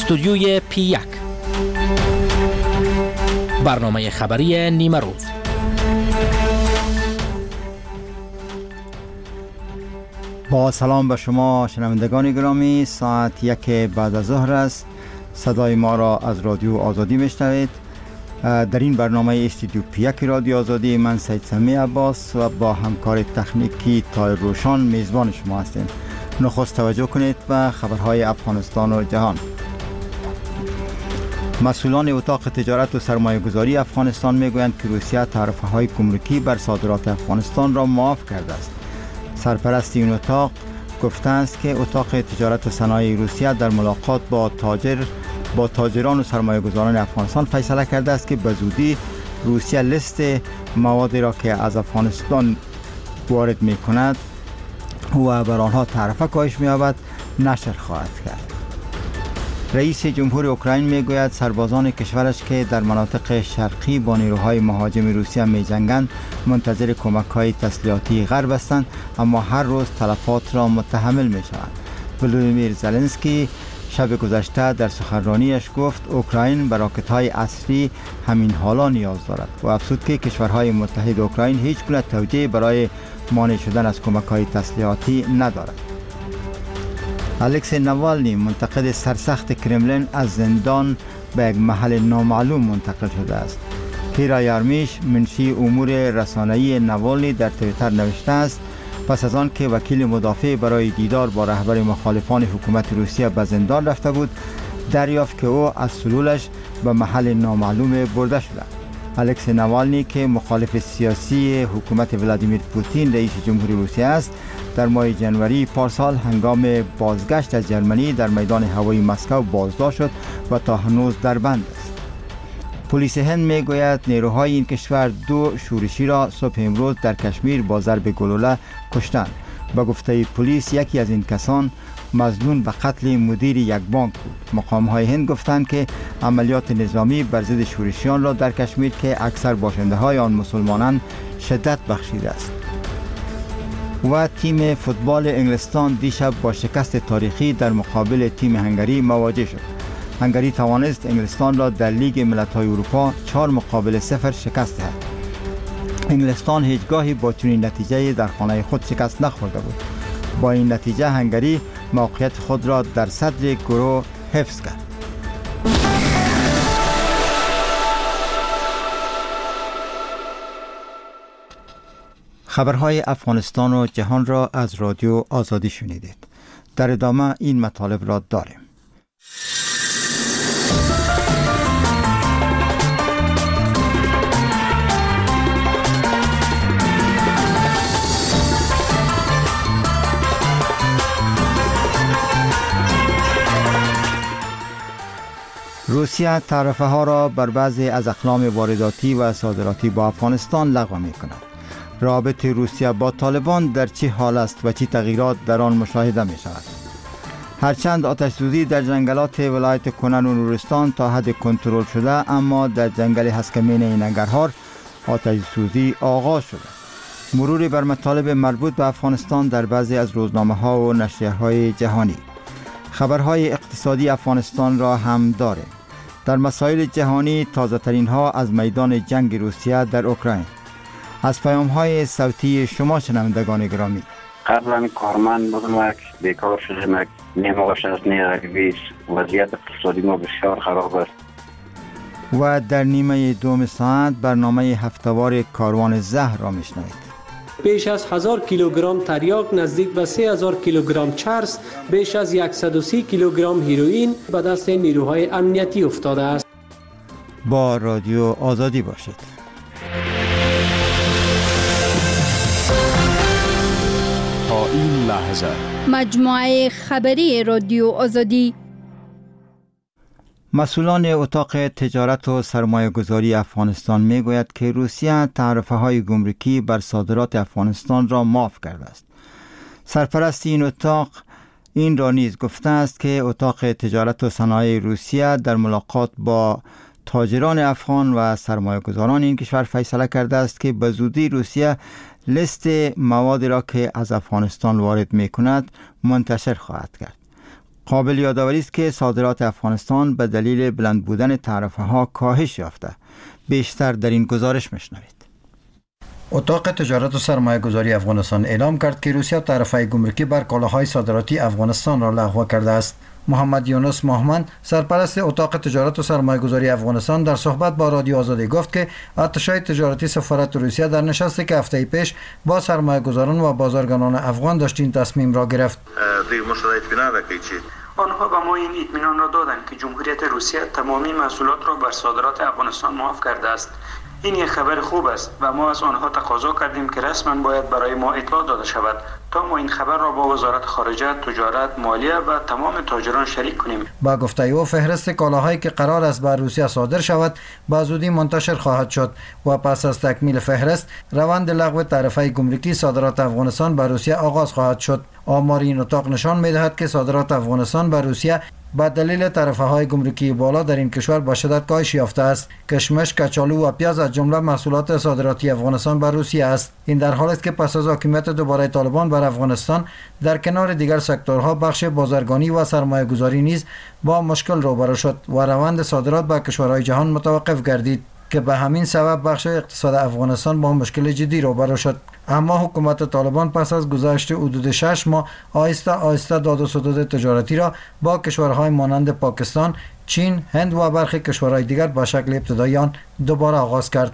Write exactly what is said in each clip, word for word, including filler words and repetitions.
استودیوی پی یک، برنامه خبری نیمه روز. با سلام به شما شنوندگان گرامی، ساعت یک بعد از ظهر است. صدای ما را از رادیو آزادی میشنوید. در این برنامه استودیو پی یک رادیو آزادی من سید سمی عباس و با همکار تکنیکی تایر روشان میزبان شما هستیم. نخست توجه کنید به خبرهای افغانستان و جهان. مسئولان اتاق تجارت و سرمایه گذاری افغانستان میگویند که روسیه تعرفه های گمرکی بر صادرات افغانستان را معاف کرده است. سرپرست این اتاق گفته است که اتاق تجارت و صنایع روسیه در ملاقات با تاجر با تاجران و سرمایه گذاران افغانستان فیصله کرده است که به زودی روسیه لیست موادی را که از افغانستان وارد می کند و بر آنها تعرفه کاهش می یابد نشر خواهد کرد. رئیس جمهور اوکراین می گوید سربازان کشورش که در مناطق شرقی با نیروهای مهاجم روسیه می جنگند منتظر کمک های تسلیحاتی غرب هستند، اما هر روز تلفات را متحمل می شوند. ولودیمیر زلنسکی شب گذشته در سخنرانیش گفت اوکراین به راکت های اصلی همین حالا نیاز دارد و افزود که کشورهای متحد اوکراین هیچ گونه توجیه برای مانع شدن از کمک های تسلیحاتی ندارد. الکسی نوالنی منتقد سرسخت کرملین از زندان به یک محل نامعلوم منتقل شده است. کیرا یارمیش منشی امور رسانه‌ای نوالنی در توییتر نوشته است پس از آن که وکیل مدافع برای دیدار با رهبر مخالفان حکومت روسیه به زندان رفته بود، دریافت که او از سلولش به محل نامعلوم برده شده. الکسی نوالنی که مخالف سیاسی حکومت ولادیمیر پوتین رئیس جمهوری روسیه است، در ماه جنوری پارسال هنگام بازگشت از جرمنی در میدان هوایی مسکو بازداشت شد و تا هنوز در بند است. پلیس هند میگوید نیروهای این کشور دو شورشی را صبح امروز در کشمیر با ضرب گلوله کشتند. به گفته پلیس یکی از این کسان مظنون به قتل مدیر یک بانک بود. مقام‌های هند گفتند که عملیات نظامی بر ضد شورشیان را در کشمیر که اکثر باشنده‌های آن مسلمانان شدت بخشیده است. و تیم فوتبال انگلستان دیشب با شکست تاریخی در مقابل تیم هنگری مواجه شد. هنگری توانست انگلستان را در لیگ ملت‌های اروپا چهار مقابل صفر شکست دهد. انگلستان هیچگاهی با چنین نتیجه‌ای در خانه خود شکست نخورده بود. با این نتیجه هنگری موقعیت خود را در صدر گروه حفظ کرد. خبرهای افغانستان و جهان را از رادیو آزادی شنیدید. در ادامه این مطالب را داریم. روسیه تعرفه ها را بر بعضی از اقلام وارداتی و صادراتی با افغانستان لغو می کند. رابطه روسیه با طالبان در چه حال است و چه تغییرات در آن مشاهده می شود؟ هرچند آتش سوزی در جنگلات ولایت کنن و نورستان تا حد کنترل شده، اما در جنگل هسکمین ننگرهار آتش سوزی آغاز شده. مروری بر مطالب مربوط به افغانستان در بعضی از روزنامه ها و نشریه های جهانی. خبرهای اقتصادی افغانستان را هم داریم. در مسائل جهانی تازه ترین ها از میدان جنگ روسیه در اوکراین. از پیام های صوتی شما شنوندگان گرامی. قبلا کارمند بودم، بیکار شدم، نیمه‌اش از نیرویش، وضعیت اقتصادی ما بسیار خراب است. و در نیمه دوم ساعت برنامه هفته‌وار کاروان زهر را میشنوید. بیش از هزار کیلوگرم تریاک، نزدیک به سه هزار کیلوگرم چرس، بیش از صد و سی کیلوگرم هیروئین به دست نیروهای امنیتی افتاده است. با رادیو آزادی باشید. تا این لحظه مجموعه خبری رادیو آزادی. مسئولان اتاق تجارت و سرمایه گذاری افغانستان می گوید که روسیه تعرفه های گمرکی بر صادرات افغانستان را معاف کرده است. سرپرست این اتاق این را نیز گفته است که اتاق تجارت و صنایع روسیه در ملاقات با تاجران افغان و سرمایه گذاران این کشور فیصله کرده است که به زودی روسیه لیست موادی را که از افغانستان وارد می کند منتشر خواهد کرد. قابل یادآوری است که صادرات افغانستان به دلیل بلند بودن تعرفه ها کاهش یافته. بیشتر در این گزارش میشنوید. اتاق تجارت و سرمایه گذاری افغانستان اعلام کرد که روسیه تعرفه گمرکی بر کالاهای صادراتی افغانستان را لغو کرده است. محمد یونس مهمند، سرپرست اتاق تجارت و سرمایه گذاری افغانستان، در صحبت با رادیو آزادی گفت که اتشای تجارتی سفارت روسیه در نشستی که هفته پیش با سرمایه گذاران و بازرگانان افغان داشت این تصمیم را گرفت. آنها به ما این اطمینان را دادند که جمهوریت روسیه تمامی محصولات را بر صادرات افغانستان معاف کرده است. این یک خبر خوب است و ما از آنها تقاضا کردیم که رسما باید برای ما اطلاع داده شود تا ما این خبر را با وزارت خارجه، تجارت، مالیه و تمام تاجران شریک کنیم. با گفته او فهرست کالاهایی که قرار است بر روسیه صادر شود به زودی منتشر خواهد شد و پس از تکمیل فهرست روند لغو تعرفه گمرکی صادرات افغانستان بر روسیه آغاز خواهد شد. آمار این اتاق نشان می‌دهد که صادرات افغانستان بر روسیه با دلیل تعرفه های گمرکی بالا در این کشور با شدت کاهش یافته است. کشمش، کچالو و پیاز از جمله محصولات صادراتی افغانستان بر روسیه است. این در حالی است که پس از حاکمیت دوباره طالبان بر افغانستان در کنار دیگر سکتورها بخش بازرگانی و سرمایه گذاری نیز با مشکل روبرو شد و روند صادرات به کشورهای جهان متوقف گردید که به همین سبب بخش اقتصاد افغانستان با مشکل جدی روبرو شد. اما حکومت طالبان پس از گذشت حدود شش ماه آهسته آهسته داد و ستد تجارتی را با کشورهای مانند پاکستان، چین، هند و برخی کشورهای دیگر به شکل ابتدایی آن دوباره آغاز کرد.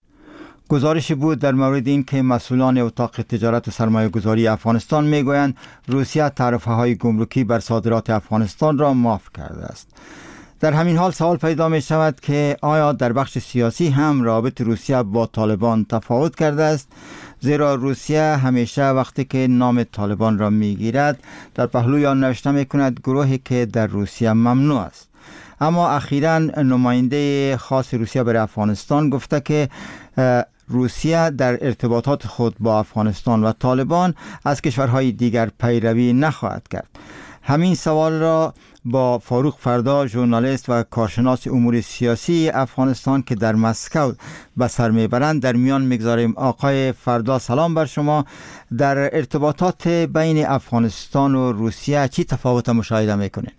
گزارشی بود در مورد این که مسئولان اتاق تجارت و سرمایه گذاری افغانستان میگویند روسیه تعرفه های گمرکی بر صادرات افغانستان را معاف کرده است. در همین حال سوال پیدا می شود که آیا در بخش سیاسی هم رابط روسیه با طالبان تفاوت کرده است؟ زیرا روسیه همیشه وقتی که نام طالبان را می گیرد در پهلوی آن نوشته می کند گروهی که در روسیه ممنوع است. اما اخیراً نماینده خاص روسیه برای افغانستان گفته که روسیه در ارتباطات خود با افغانستان و طالبان از کشورهای دیگر پیروی نخواهد کرد. همین سوال را با فاروق فردا، ژورنالیست و کارشناس امور سیاسی افغانستان که در مسکو به سر میبرند در میان میگذاریم. آقای فردا سلام بر شما. در ارتباطات بین افغانستان و روسیه چی تفاوت مشاهده میکنید؟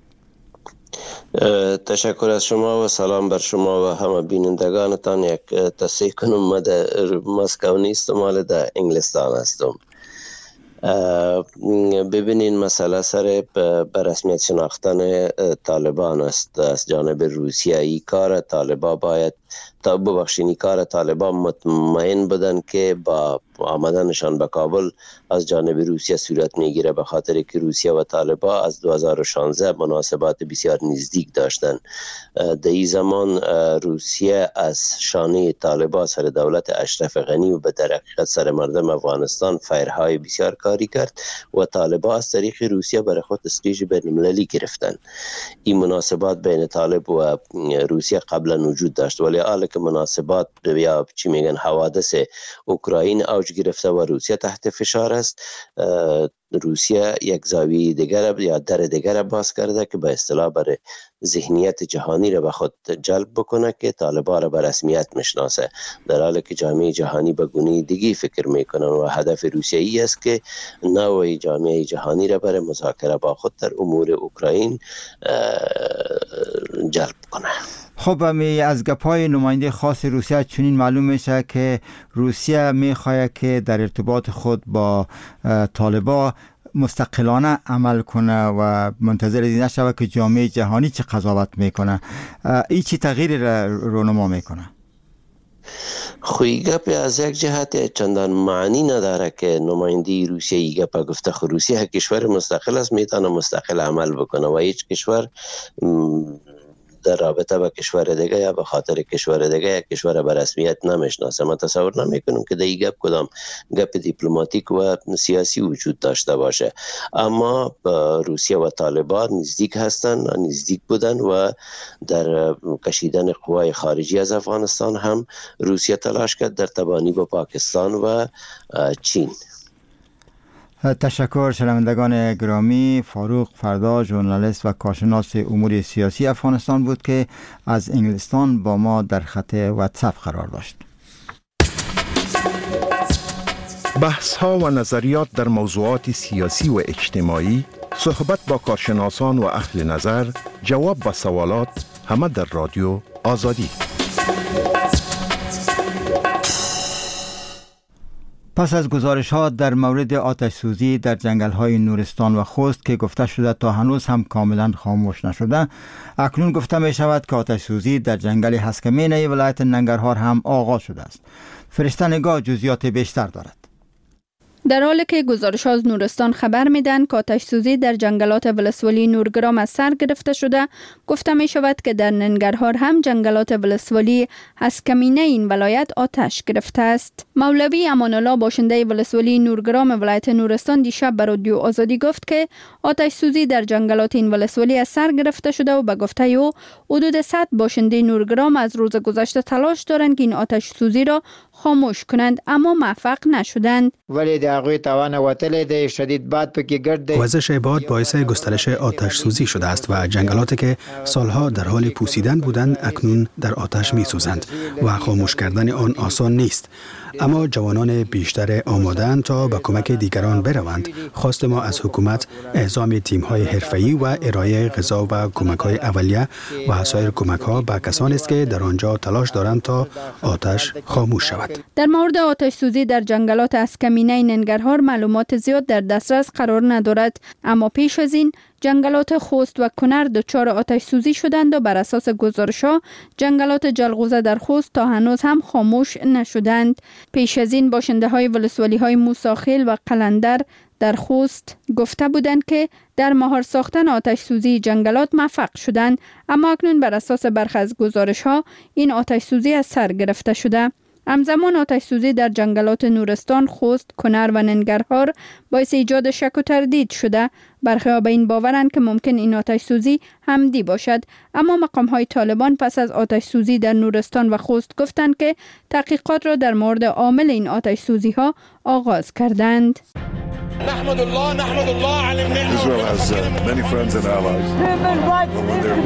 تشکر از شما و سلام بر شما و همه بینندگانتان. یک تصحیح کنم، ما در مسکو نیستم، مال در انگلستان هستم. ببینین مسئله سر به رسمیت شناختن طالبان است از جانب روسیه. ای کار طالبان باید تا ببخشینی کار طالبان مطمئن بودن که با آمدنشان به کابل از جانب روسیه صورت میگیره، به خاطر که روسیه و طالبان از دو هزار و شانزده مناسبات بسیار نزدیک داشتن. در این زمان روسیه از شانه طالبان سر دولت اشرف غنی و به در حقیقت سر مردم افغانستان فیرهای بسیار کاری کرد و طالبان از طریق روسیه برای خود استیج بین‌المللی گرفتن. این مناسبات بین طالب و روسیه قبلا وجود داشت، ولی حالا که مناسبات یا چی میگن حوادث اوکراین اوج گرفته و روسیه تحت فشار است، روسیه یک زاویه دیگر یا در دیگر باز کرده که به اصطلاح برای ذهنیت جهانی را به خود جلب بکنه که طالبان را به رسمیت میشناسه، در حالی که جامعه جهانی به گونه دیگه فکر میکنن و هدف روسیه ای است که نوع جامعه جهانی را برای مذاکره با خود در امور اوکراین جلب کنه. خب از گپای نماینده خاص روسیه چنین معلوم میشه که روسیه میخواهد که در ارتباط خود با طالبان مستقلانه عمل کنه و منتظر این نشود که جامعه جهانی چه قضاوت میکنه. این چی تغییر رونما میکنه؟ خوی گپ از یک جهت چندان معنی نداره که نماینده روسیه ای گپ گفته. خو روسیه کشور مستقل است، میتونه مستقل عمل بکنه و هیچ کشور در رابطه با کشور دیگه یا به خاطر کشور دیگه یا کشور به رسمیت نمیشناسه. من تصور نمیکنم که در این گپ کدام گپ دیپلماتیک و سیاسی وجود داشته باشه. اما روسیه و طالبان نزدیک هستن، نزدیک بودن و در کشیدن قوای خارجی از افغانستان هم روسیه تلاش کرد در تبانی با پاکستان و چین. تشکر. شنوندگان گرامی، فاروق فردا، ژورنالیست و کارشناس امور سیاسی افغانستان بود که از انگلستان با ما در خط واتساپ قرار داشت. بحث ها و نظریات در موضوعات سیاسی و اجتماعی، صحبت با کارشناسان و اهل نظر، جواب به سوالات، همه در رادیو آزادی. پس از گزارش ها در مورد آتش سوزی در جنگل های نورستان و خوست که گفته شده تا هنوز هم کاملا خاموش نشده، اکنون گفته می شود که آتش سوزی در جنگل هسکمینه ولایت ننگرهار هم آغاز شده است. فرشته نگاه جزئیات بیشتر دارد. در حالی که گزارش از نورستان خبر میدن که آتش سوزی در جنگلات ولسوالی نورگرام از سر گرفته شده، گفته می شود که در ننگرهار هم جنگلات ولسوالی هسکمینه این ولایت آتش گرفته است. مولوی امان الله باشنده ولسوالی نورگرام ولایت نورستان دیشب به رادیو آزادی گفت که آتش سوزی در جنگلات این ولسوالی از سر گرفته شده و به گفته او حدود صد باشنده نورگرام از روز گذشته تلاش دارند که این آتش سوزی را خاموش کنند، اما موفق نشدند. ولی در هغوی توان وتلی دی شدید باد پکې ګرد دی. وزش باد باعث گسترش آتش سوزی شده است و جنگلاتی که سالها در حال پوسیدن بودند اکنون در آتش می سوزند و خاموش کردن آن آسان نیست. اما جوانان بیشتر آماده‌اند تا به کمک دیگران بروند. خواست ما از حکومت اعزام تیم‌های حرفه‌ای و ارائه غذا و کمک‌های اولیه و سایر کمک‌ها به کسانی است که در آنجا تلاش دارند تا آتش خاموش شود. در مورد آتش سوزی در جنگلات هسکمینه ننگرهار معلومات زیاد در دسترس قرار ندارد، اما پیش از این جنگلات خوست و کنر دچار آتش سوزی شدند و بر اساس گزارش‌ها جنگلات جلغوزه در خوست تا هنوز هم خاموش نشدند. پیش از این باشنده های ولسوالی های موساخیل و قلندر در خوست گفته بودند که در مهار ساختن آتش سوزی جنگلات موفق شدند، اما اکنون بر اساس برخی از گزارش‌ها این آتش سوزی از سر گرفته شده. همزمان آتش سوزی در جنگلات نورستان، خوست، کنر و ننگرهار باعث ایجاد شک و تردید شده. برخی به این باورند که ممکن این آتش سوزی حمدی باشد، اما مقام های طالبان پس از آتش سوزی در نورستان و خوست گفتند که تحقیقات را در مورد عامل این آتش سوزی ها آغاز کردند. نحمد الله نحمد الله على النعمة. Israel has uh, many friends and allies. When they're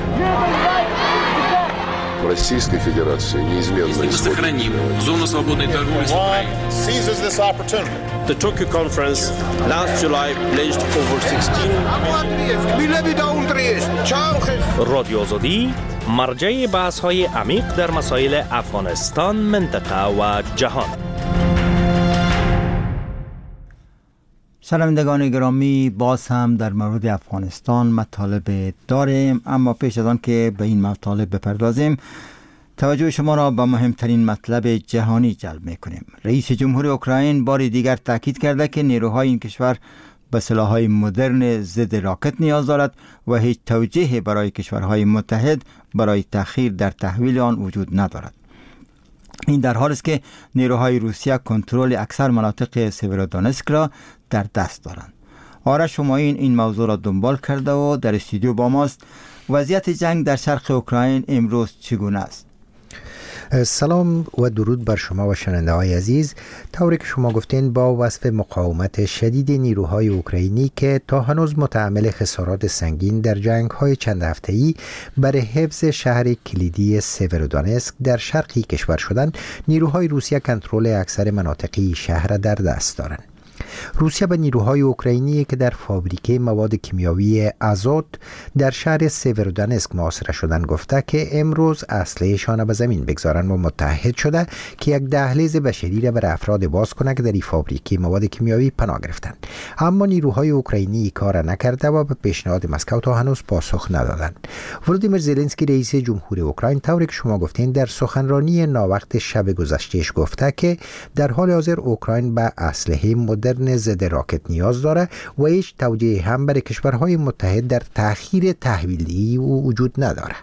mistaken. Российской Федерации неизменно сохраним зону свободной торговли с Украиной. Seizes this opportunity. The Tokyo conference last July pledged over sixteen رادیو آزادی مرجع بحث‌های عمیق در مسائل افغانستان، منطقه و جهان. شنوندگان گرامی، باز هم در مورد افغانستان مطالب داریم، اما پیش از آن که به این مطالب بپردازیم توجه شما را به مهمترین مطلب جهانی جلب می‌کنیم. رئیس جمهور اوکراین بار دیگر تاکید کرده که نیروهای این کشور به سلاح‌های مدرن ضد راکت نیاز دارد و هیچ توجیهی برای کشورهای متحد برای تأخیر در تحویل آن وجود ندارد. این در حالی است که نیروهای روسیه کنترل اکثر مناطق سیورودونسک را در دست دارند. آرش همایون این موضوع را دنبال کرده و در استودیو با ماست. وضعیت جنگ در شرق اوکراین امروز چگونه است؟ سلام و درود بر شما و شنونده های عزیز. طوری که شما گفتین، با وصف مقاومت شدید نیروهای اوکراینی که تا هنوز متحمل خسارات سنگین در جنگ های چند هفته‌ای برای حفظ شهر کلیدی سیورودونسک در شرقی کشور شدند، نیروهای روسیه کنترل اکثر مناطقی شهر در دست دارند. روسیه به نیروهای اوکراینی که در فابریکه مواد کیمیاوی آزوت در شهر سیورودونسک محاصره شدند گفته که امروز اسلحه‌شان به زمین بگذارند و متحد شده که یک دهلیز بشری را برای افراد باز کنند که در این فابریکه مواد کیمیاوی پناه گرفتند. اما نیروهای اوکراینی کار نکرده و به پیشنهاد مسکو تا هنوز پاسخ ندادند. ولودیمیر زلنسکی رئیس جمهور اوکراین طوری که شما گفتین در سخنرانی ناوقت شب گذشتهش گفته که در حال حاضر اوکراین به اسلحه مدرن ضد راکت نیاز داره و هیچ توجیه هم برای کشورهای متحد در تأخیر تحویلی وجود نداره.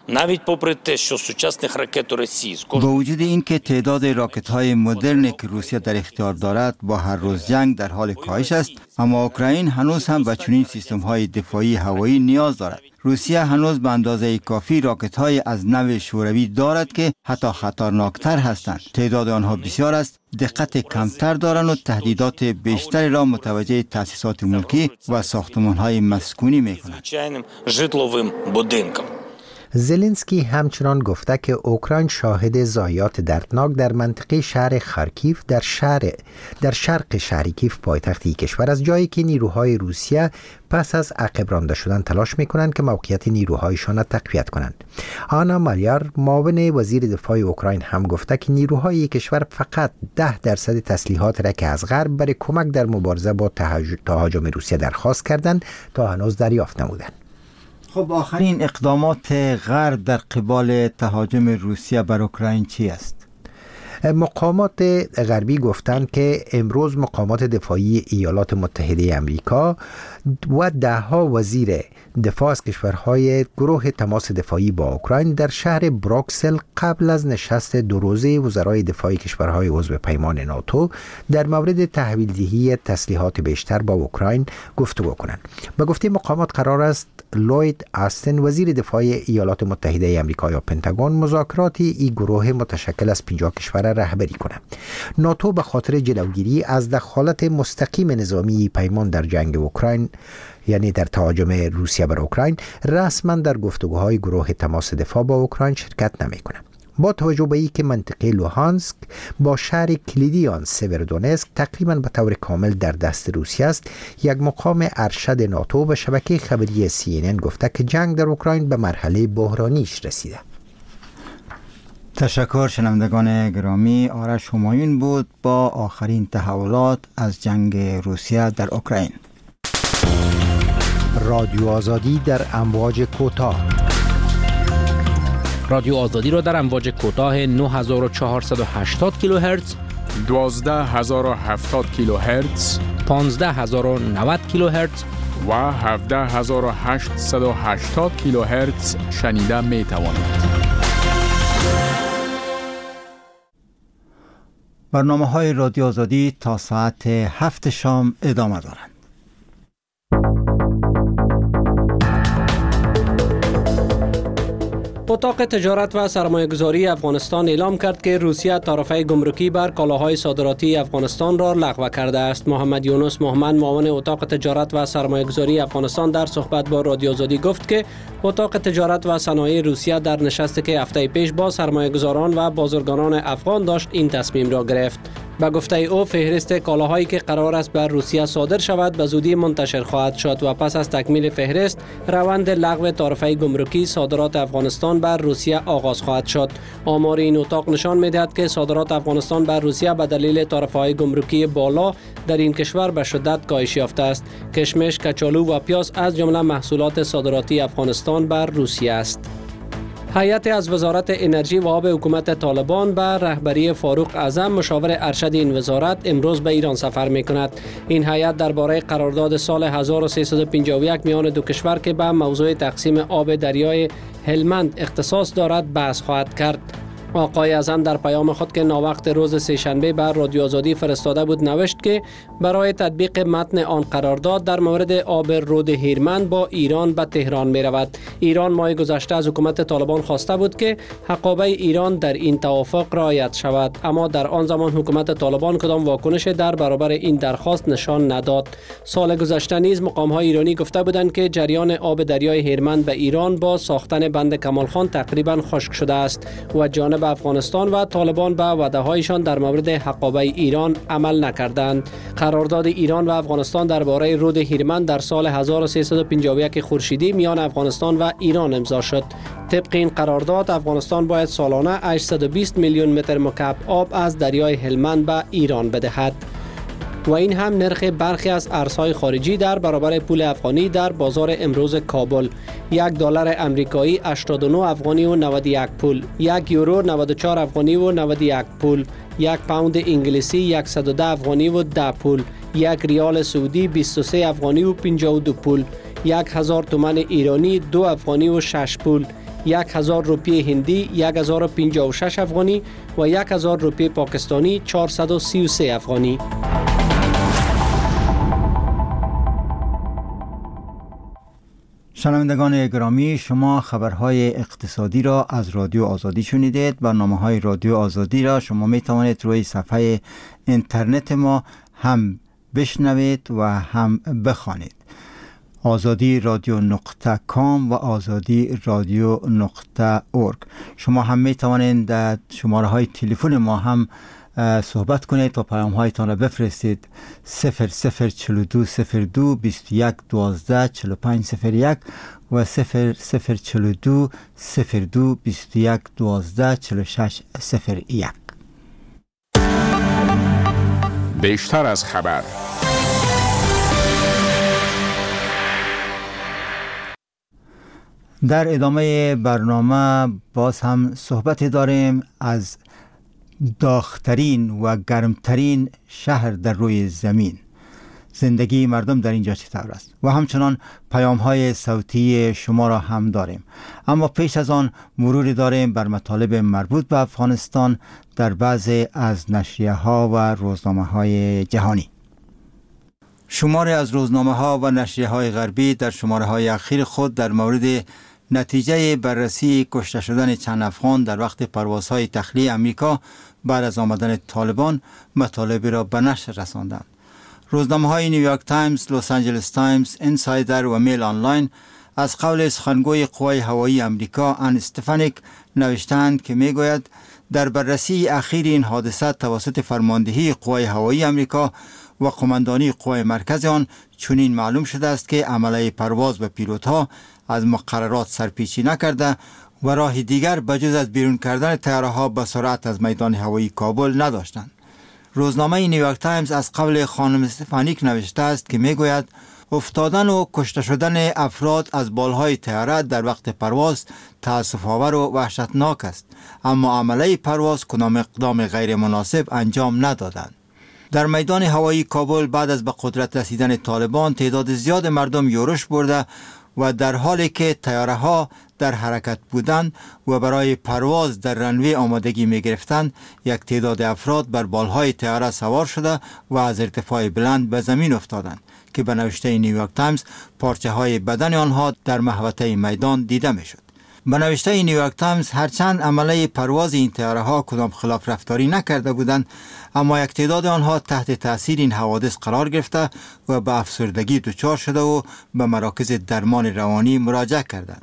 با وجود این که تعداد راکت های مدرن که روسیه در اختیار دارد با هر روز جنگ در حال کاهش است، اما اوکراین هنوز هم به چنین سیستم های دفاعی هوایی نیاز دارد. روسیه هنوز به اندازه کافی راکت های از نوع شوروی دارد که حتی خطرناکتر هستند. تعداد آنها بسیار است، دقت کمتر دارند و تهدیدات بیشتری را متوجه تأسیسات ملکی و ساختمان های مسکونی می کنند. زلنسکی همچنان گفته که اوکراین شاهد ضایعات دردناک در منطقه شهر خارکیف در شهر در شرق شهر کیف پایتخت کشور از جایی که نیروهای روسیه پس از عقب رانده شدن تلاش میکنند که موقعیت نیروهایشان را تقویت کنند. آنا مالیار معاون وزیر دفاع اوکراین هم گفته که نیروهای کشور فقط ده درصد تسلیحات را که از غرب برای کمک در مبارزه با تهاجم روسیه درخواست کردند تا هنوز دریافت نمودند. خب آخرین اقدامات غرب در قبال تهاجم روسیه بر اوکراین چی است؟ مقامات غربی گفتند که امروز مقامات دفاعی ایالات متحده امریکا و دهها وزیر دفاع از کشورهای گروه تماس دفاعی با اوکراین در شهر بروکسل قبل از نشست دو روزه وزرای دفاع کشورهای عضو پیمان ناتو در مورد تحویل دهی تسلیحات بیشتر با اوکراین گفتگو کنند. به گفته مقامات قرار است لوید آستن وزیر دفاع ایالات متحده آمریکا یا پنتاگون مذاکرات این گروه متشکل از پنجاه کشور رهبری کند. ناتو به خاطر جلوگیری از دخالت مستقیم نظامی پیمان در جنگ اوکراین یعنی در تهاجم روسیه بر اوکراین رسما در گفتگوهای گروه تماس دفاع با اوکراین شرکت نمی‌کند. با توجه به اینکه منطقه لوهانسک با شهر کلیدی آن سیورودونسک تقریبا به طور کامل در دست روسیه است، یک مقام ارشد ناتو به شبکه خبری سی ان ان گفته که جنگ در اوکراین به مرحله بحرانیش رسیده. تشکر شنوندگان گرامی. آرش همایون بود با آخرین تحولات از جنگ روسیه در اوکراین. رادیو آزادی در امواج کوتاه. رادیو آزادی را در امواج کوتاه نه هزار و چهارصد و هشتاد کیلوهرتز، دوازده هزار و هفتاد کیلوهرتز، پانزده هزار و نود کیلوهرتز و هفده هزار و هشتصد و هشتاد کیلوهرتز شنیده می توانید. برنامه های رادیو آزادی تا ساعت هفت شام ادامه دارند. اتاق تجارت و سرمایه‌گذاری افغانستان اعلام کرد که روسیه تعرفه گمرکی بر کالاهای صادراتی افغانستان را لغو کرده است. محمد یونس محمد معاون اتاق تجارت و سرمایه‌گذاری افغانستان در صحبت با رادیو آزادی گفت که اتاق تجارت و صنایع روسیه در نشستی که هفته پیش با سرمایه‌گذاران و بازرگانان افغان داشت این تصمیم را گرفت. به گفته او فهرست کالاهایی که قرار است بر روسیه صادر شود به زودی منتشر خواهد شد و پس از تکمیل فهرست روند لغو تعرفه گمرکی صادرات افغانستان بر روسیه آغاز خواهد شد. آمار این اتاق نشان می‌دهد که صادرات افغانستان بر روسیه به دلیل تعرفه‌های گمرکی بالا در این کشور به شدت کاهش یافته است. کشمش، کچالو و پیاز از جمله محصولات صادراتی افغانستان بر روسیه است. هیئت از وزارت انرژی و آب حکومت طالبان به رهبری فاروق اعظم مشاور ارشد این وزارت امروز به ایران سفر می‌کند. این هیئت درباره قرارداد سال هزار و سیصد و پنجاه و یک میان دو کشور که به موضوع تقسیم آب دریای هلمند اختصاص دارد بحث خواهد کرد. آقای اعظم در پیام خود که ناوقت روز سه‌شنبه بر رادیو آزادی فرستاده بود نوشت که برای تطبیق متن آن قرارداد در مورد آب رود هیرمند با ایران به تهران می رود. ایران ماه گذشته از حکومت طالبان خواسته بود که حقابه ایران در این توافق رعایت شود، اما در آن زمان حکومت طالبان کدام واکنش در برابر این درخواست نشان نداد. سال گذشته نیز مقام‌های ایرانی گفته بودند که جریان آب دریای هیرمند به ایران با ساختن بند کمال خان تقریبا خشک شده است و جانب افغانستان و طالبان به وعده‌هایشان در مورد حقابه ایران عمل نکردند. قرارداد ایران و افغانستان درباره رود هیرمند در سال هزار و سیصد و پنجاه و یک خورشیدی میان افغانستان و ایران امضا شد. طبق این قرارداد افغانستان باید سالانه هشتصد و بیست میلیون متر مکعب آب از دریای هلمند به ایران بدهد و این هم نرخ برخی از ارزهای خارجی در برابر پول افغانی در بازار امروز کابل. یک دلار امریکایی هشتاد و نه افغانی و نود و یک پول، یک یورو نود و چهار افغانی و نود و یک پول، یک پوند انگلیسی صد و ده افغانی و ده پول، یک ریال سعودی بیست و سه افغانی و پنجاه و دو پول، یک هزار تومان ایرانی دو افغانی و شش پول، یک هزار روپیه هندی یک هزار و پنجاه و شش افغانی و یک هزار روپیه پاکستانی چهارصد و سی و سه افغانی. شنوندگان گرامی، شما خبرهای اقتصادی را از رادیو آزادی شنیدید. برنامه‌های رادیو آزادی را شما می توانید روی صفحه اینترنت ما هم بشنوید و هم بخوانید. آزادی رادیو نقطه کام و آزادی رادیو نقطه اورگ. شما هم می توانید در شماره های تلفن ما هم صحبت کنید و پیام هایتان را بفرستید. صفر صفر چهل و دو صفر دو بیست و یک دوازده چهل و پنج صفر یک و صفر صفر چهل و دو صفر دو بیست و یک دوازده چهل و شش صفر یک. بیشتر از خبر. در ادامه برنامه باز هم صحبت داریم از داغ‌ترین و گرمترین شهر در روی زمین. زندگی مردم در اینجا چطور است؟ و همچنان پیام های صوتی شما را هم داریم. اما پیش از آن مروری داریم بر مطالب مربوط به افغانستان در بعضی از نشریه ها و روزنامه های جهانی. شماری از روزنامه ها و نشریه های غربی در شماره های اخیر خود در مورد نتیجه بررسی کشته شدن چند افغان در وقت پروازهای تخلیه امریکا بعد از آمدن طالبان مطالبی را به نشر رساندند. روزنامه های نیویورک تایمز، لس آنجلس تایمز، اینسایدر و میل آنلاین از قول سخنگوی قوای هوایی امریکا ان استفانیک نوشتند که میگوید در بررسی اخیر این حادثه توسط فرماندهی قوای هوایی امریکا و قماندانی قوای مرکز آن چنین معلوم شده است که عمله پرواز به پیلوت‌ها از مقررات سرپیچی نکرده و راه دیگر بجز از بیرون کردن طیاره‌ها به سرعت از میدان هوایی کابل نداشتند. روزنامه نیویورک تایمز از قول خانم استفانیک نوشته است که میگوید افتادن و کشته شدن افراد از بالهای طیاره در وقت پرواز تأسف‌آور و وحشتناک است، اما عمله پرواز کدام اقدام غیر مناسب انجام ندادند. در میدان هوایی کابل بعد از به قدرت رسیدن طالبان تعداد زیاد مردم یورش برده و در حالی که طیاره ها در حرکت بودند و برای پرواز در رنوی آمادگی می گرفتند، یک تعداد افراد بر بالهای طیاره سوار شده و از ارتفاع بلند به زمین افتادند که به نوشته نیویورک تایمز پارچه های بدن آنها در محوطه میدان دیده می شد. به نوشته نیویورک تایمز هرچند عمله پرواز این طیاره ها کدام خلاف رفتاری نکرده بودند، اما یک تعداد آنها تحت تاثیر این حوادث قرار گرفته و به افسردگی دچار شده و به مراکز درمان روانی مراجعه کردند.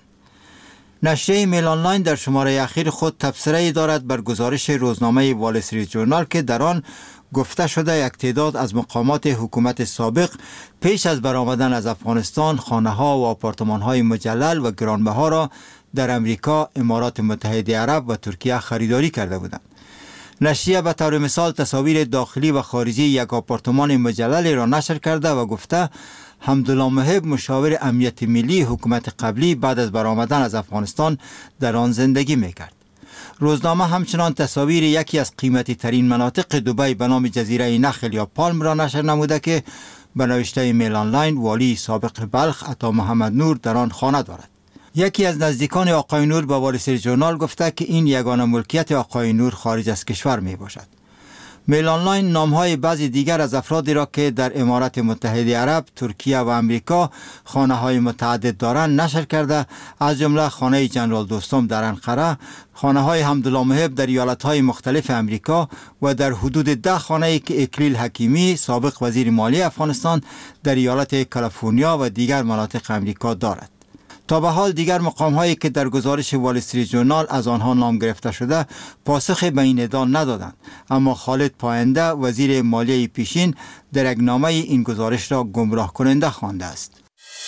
نشریه میل آنلاین در شماره اخیر خود تبصره‌ای دارد بر گزارش روزنامه وال استریت جورنال که در آن گفته شده یک تعداد از مقامات حکومت سابق پیش از برآمدن از افغانستان خانه‌ها و آپارتمان‌های مجلل و گرانبها را در امریکا، امارات متحده عرب و ترکیه خریداری کرده بودند. نشریه به طور مثال تصاویر داخلی و خارجی یک آپارتمان مجلل را نشر کرده و گفته حمدالله محب مشاور امنیت ملی حکومت قبلی بعد از برآمدن از افغانستان در آن زندگی میکرد. روزنامه همچنان تصاویر یکی از قیمتی ترین مناطق دبی به نام جزیره نخل یا پالم را نشر نموده که به نوشته میل آنلاین والی سابق بلخ عطا محمد نور در آن خانه دارد. یکی از نزدیکان آقای نور به وال استریت جورنال گفته که این یگانه ملکیت آقای نور خارج از کشور می باشد. میل آنلاین نامهای بعضی دیگر از افرادی را که در امارات متحده عرب، ترکیه و امریکا خانه های متعدد دارند نشر کرده، از جمله خانه جنرال دوستم در انقره، خانه های حمدالله محب در ایالت های مختلف امریکا و در حدود ده خانه که اکلیل حکیمی سابق وزیر مالی افغانستان در ایالت کالیفرنیا و دیگر مناطق امریکا دارد. تا به حال دیگر مقام هایی که در گزارش وال استریت جورنال از آنها نام گرفته شده پاسخ به این ادعا ندادند، اما خالد پاینده وزیر مالیه پیشین در یک نامه این گزارش را گمراه کننده خوانده است.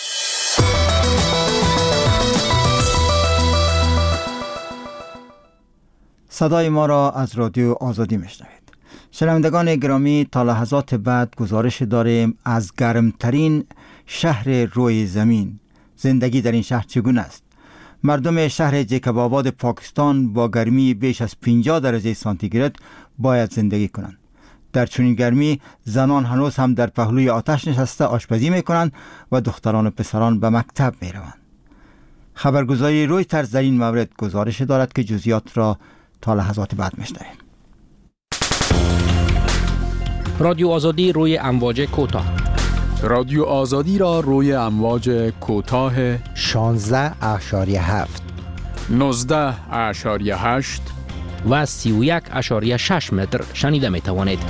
صدای ما را از رادیو آزادی میشنوید. شنوندگان گرامی، تا لحظات بعد گزارش داریم از گرمترین شهر روی زمین. زندگی در این شهر چگونه است؟ مردم شهر جیکب آباد پاکستان با گرمی بیش از پنجاه درجه سانتیگراد باید زندگی کنند. در چنین گرمی زنان هنوز هم در پهلوی آتش نشسته آشپزی میکنند و دختران و پسران به مکتب میروند. خبرگزاری رویترز در این مورد گزارش دارد که جزئیات را تا لحظات بعد میشنویم. رادیو آزادی روی امواج کوتاه. رادیو آزادی را روی امواج کوتاه شانزده اشاریه هفت، نوزده اشاریه هشت و سی و یک اشاریه شش متر شنیده می توانید.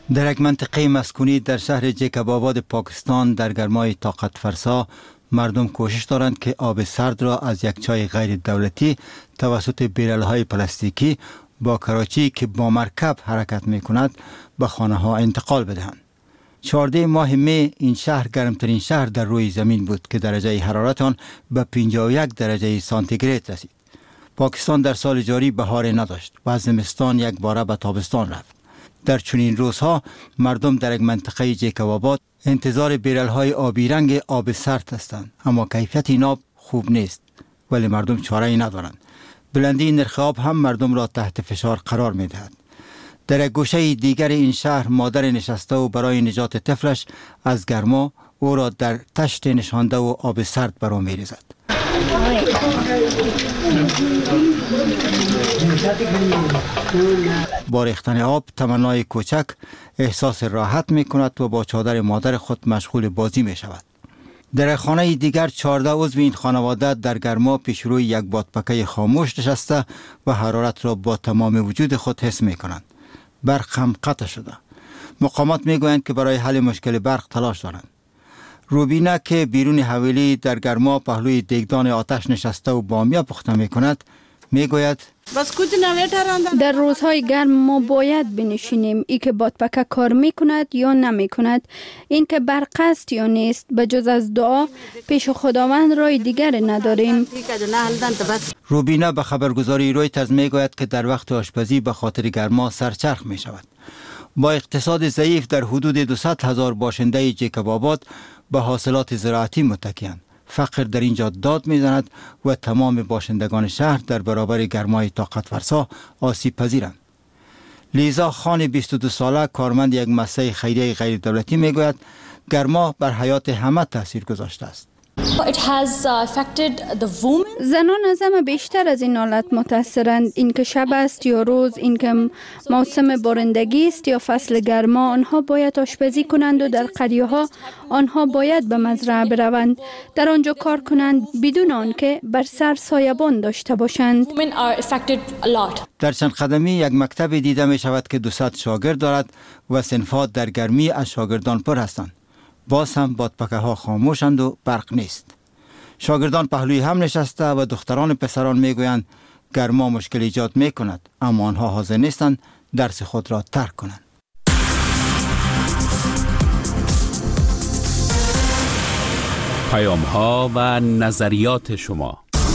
در یک منطقه مسکونی در شهر جیکب آباد پاکستان در گرمای طاقت فرسا مردم کوشش دارند که آب سرد را از یک چای غیر دولتی توسط بیرل‌های پلاستیکی با کراچی که با مرکب حرکت می کند به خانه ها انتقال بدهند. چهارده ماه می این شهر گرمترین شهر در روی زمین بود که درجه حرارت آن به پنجاه و یک درجه سانتیگراد رسید. پاکستان در سال جاری بهار نداشت و از زمستان یک باره به تابستان رفت. در چنین روزها مردم در یک منطقه جیکب آباد انتظار بیرل‌های آبی رنگ آب سرد هستند، اما کیفیت این آب خوب نیست ولی مردم چاره‌ای ندارند. بلندی نرخ آب هم مردم را تحت فشار قرار می دهد. در یک گوشه دیگر این شهر مادر نشسته و برای نجات طفلش از گرما او را در تشت نشانده و آب سرد برو می ریزد. با ریختن آب تمنای کوچک احساس راحت می کند و با چادر مادر خود مشغول بازی می شود. در خانه دیگر چهارده عضو این خانواده در گرما پیش روی یک بادپکه خاموش نشسته و حرارت را با تمام وجود خود حس می کنند. برق هم قطع شده. مقامات می گویند که برای حل مشکل برق تلاش دارند. روبینه که بیرون حویلی در گرما پهلوی دیگدان آتش نشسته و بامیه پخته می کند می گوید در روزهای گرم ما باید بنشینیم ای که بادپکه کار می کند یا نمی کند، این که برق است یا نیست، به جز از دعا پیش خداوند رای دیگر نداریم. روبینه به خبرگزاری رویترز می گوید که در وقت آشپزی به خاطر گرما سرچرخ می شود. با اقتصاد ضعیف در حدود دویست هزار باشنده جیکب آباد به حاصلات زراعتی متکی‌اند. فقر در اینجا داد میزند و تمام باشندگان شهر در برابر گرمای طاقت فرسا آسیب پذیرند. لیزا خان بیست و دو ساله کارمند یک مؤسسه خیریه غیر دولتی میگوید گرما بر حیات همه تاثیر گذاشته است. زنان از همه بیشتر از این حالت متاثرند. این که شب است یا روز، این که موسم بارندگی است یا فصل گرما، آنها باید آشپزی کنند و در قریه ها آنها باید به مزرعه بروند، در آنجا کار کنند بدون آنکه بر سر سایبان داشته باشند. در چند قدمی یک مکتب دیده می شود که دویست شاگرد دارد و صنفات در گرمی از شاگردان پر هستند. باز هم بادپکه ها خاموشند و برق نیست. شاگردان پهلوی هم نشسته و دختران پسران میگویند گرما مشکل ایجاد می کند، اما آنها حاضر نیستند درس خود را ترک کنند. پیام ها و نظریات شما.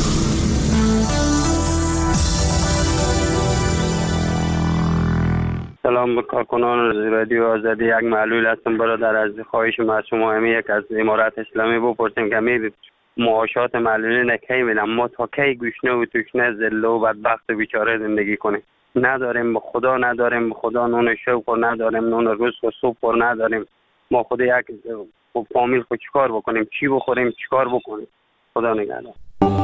سلام به کارکنان رادیو آزادی. یک معلول هستم برادر، از خواهش ما از شما همی یک از امارات اسلامی بپرسیم که می معاشات معلولین کی میدم، ما تا کی گوشنه و توشنه ذله و بدبخت و بیچاره زندگی کنیم؟ نداریم، به خدا نداریم، به خدا نون شوق و نداریم، نون روز و صبح و نداریم. ما خود یک فامیل خود چیکار بکنیم؟ چی بخوریم؟ چیکار بکنیم؟ خدا نگهدار.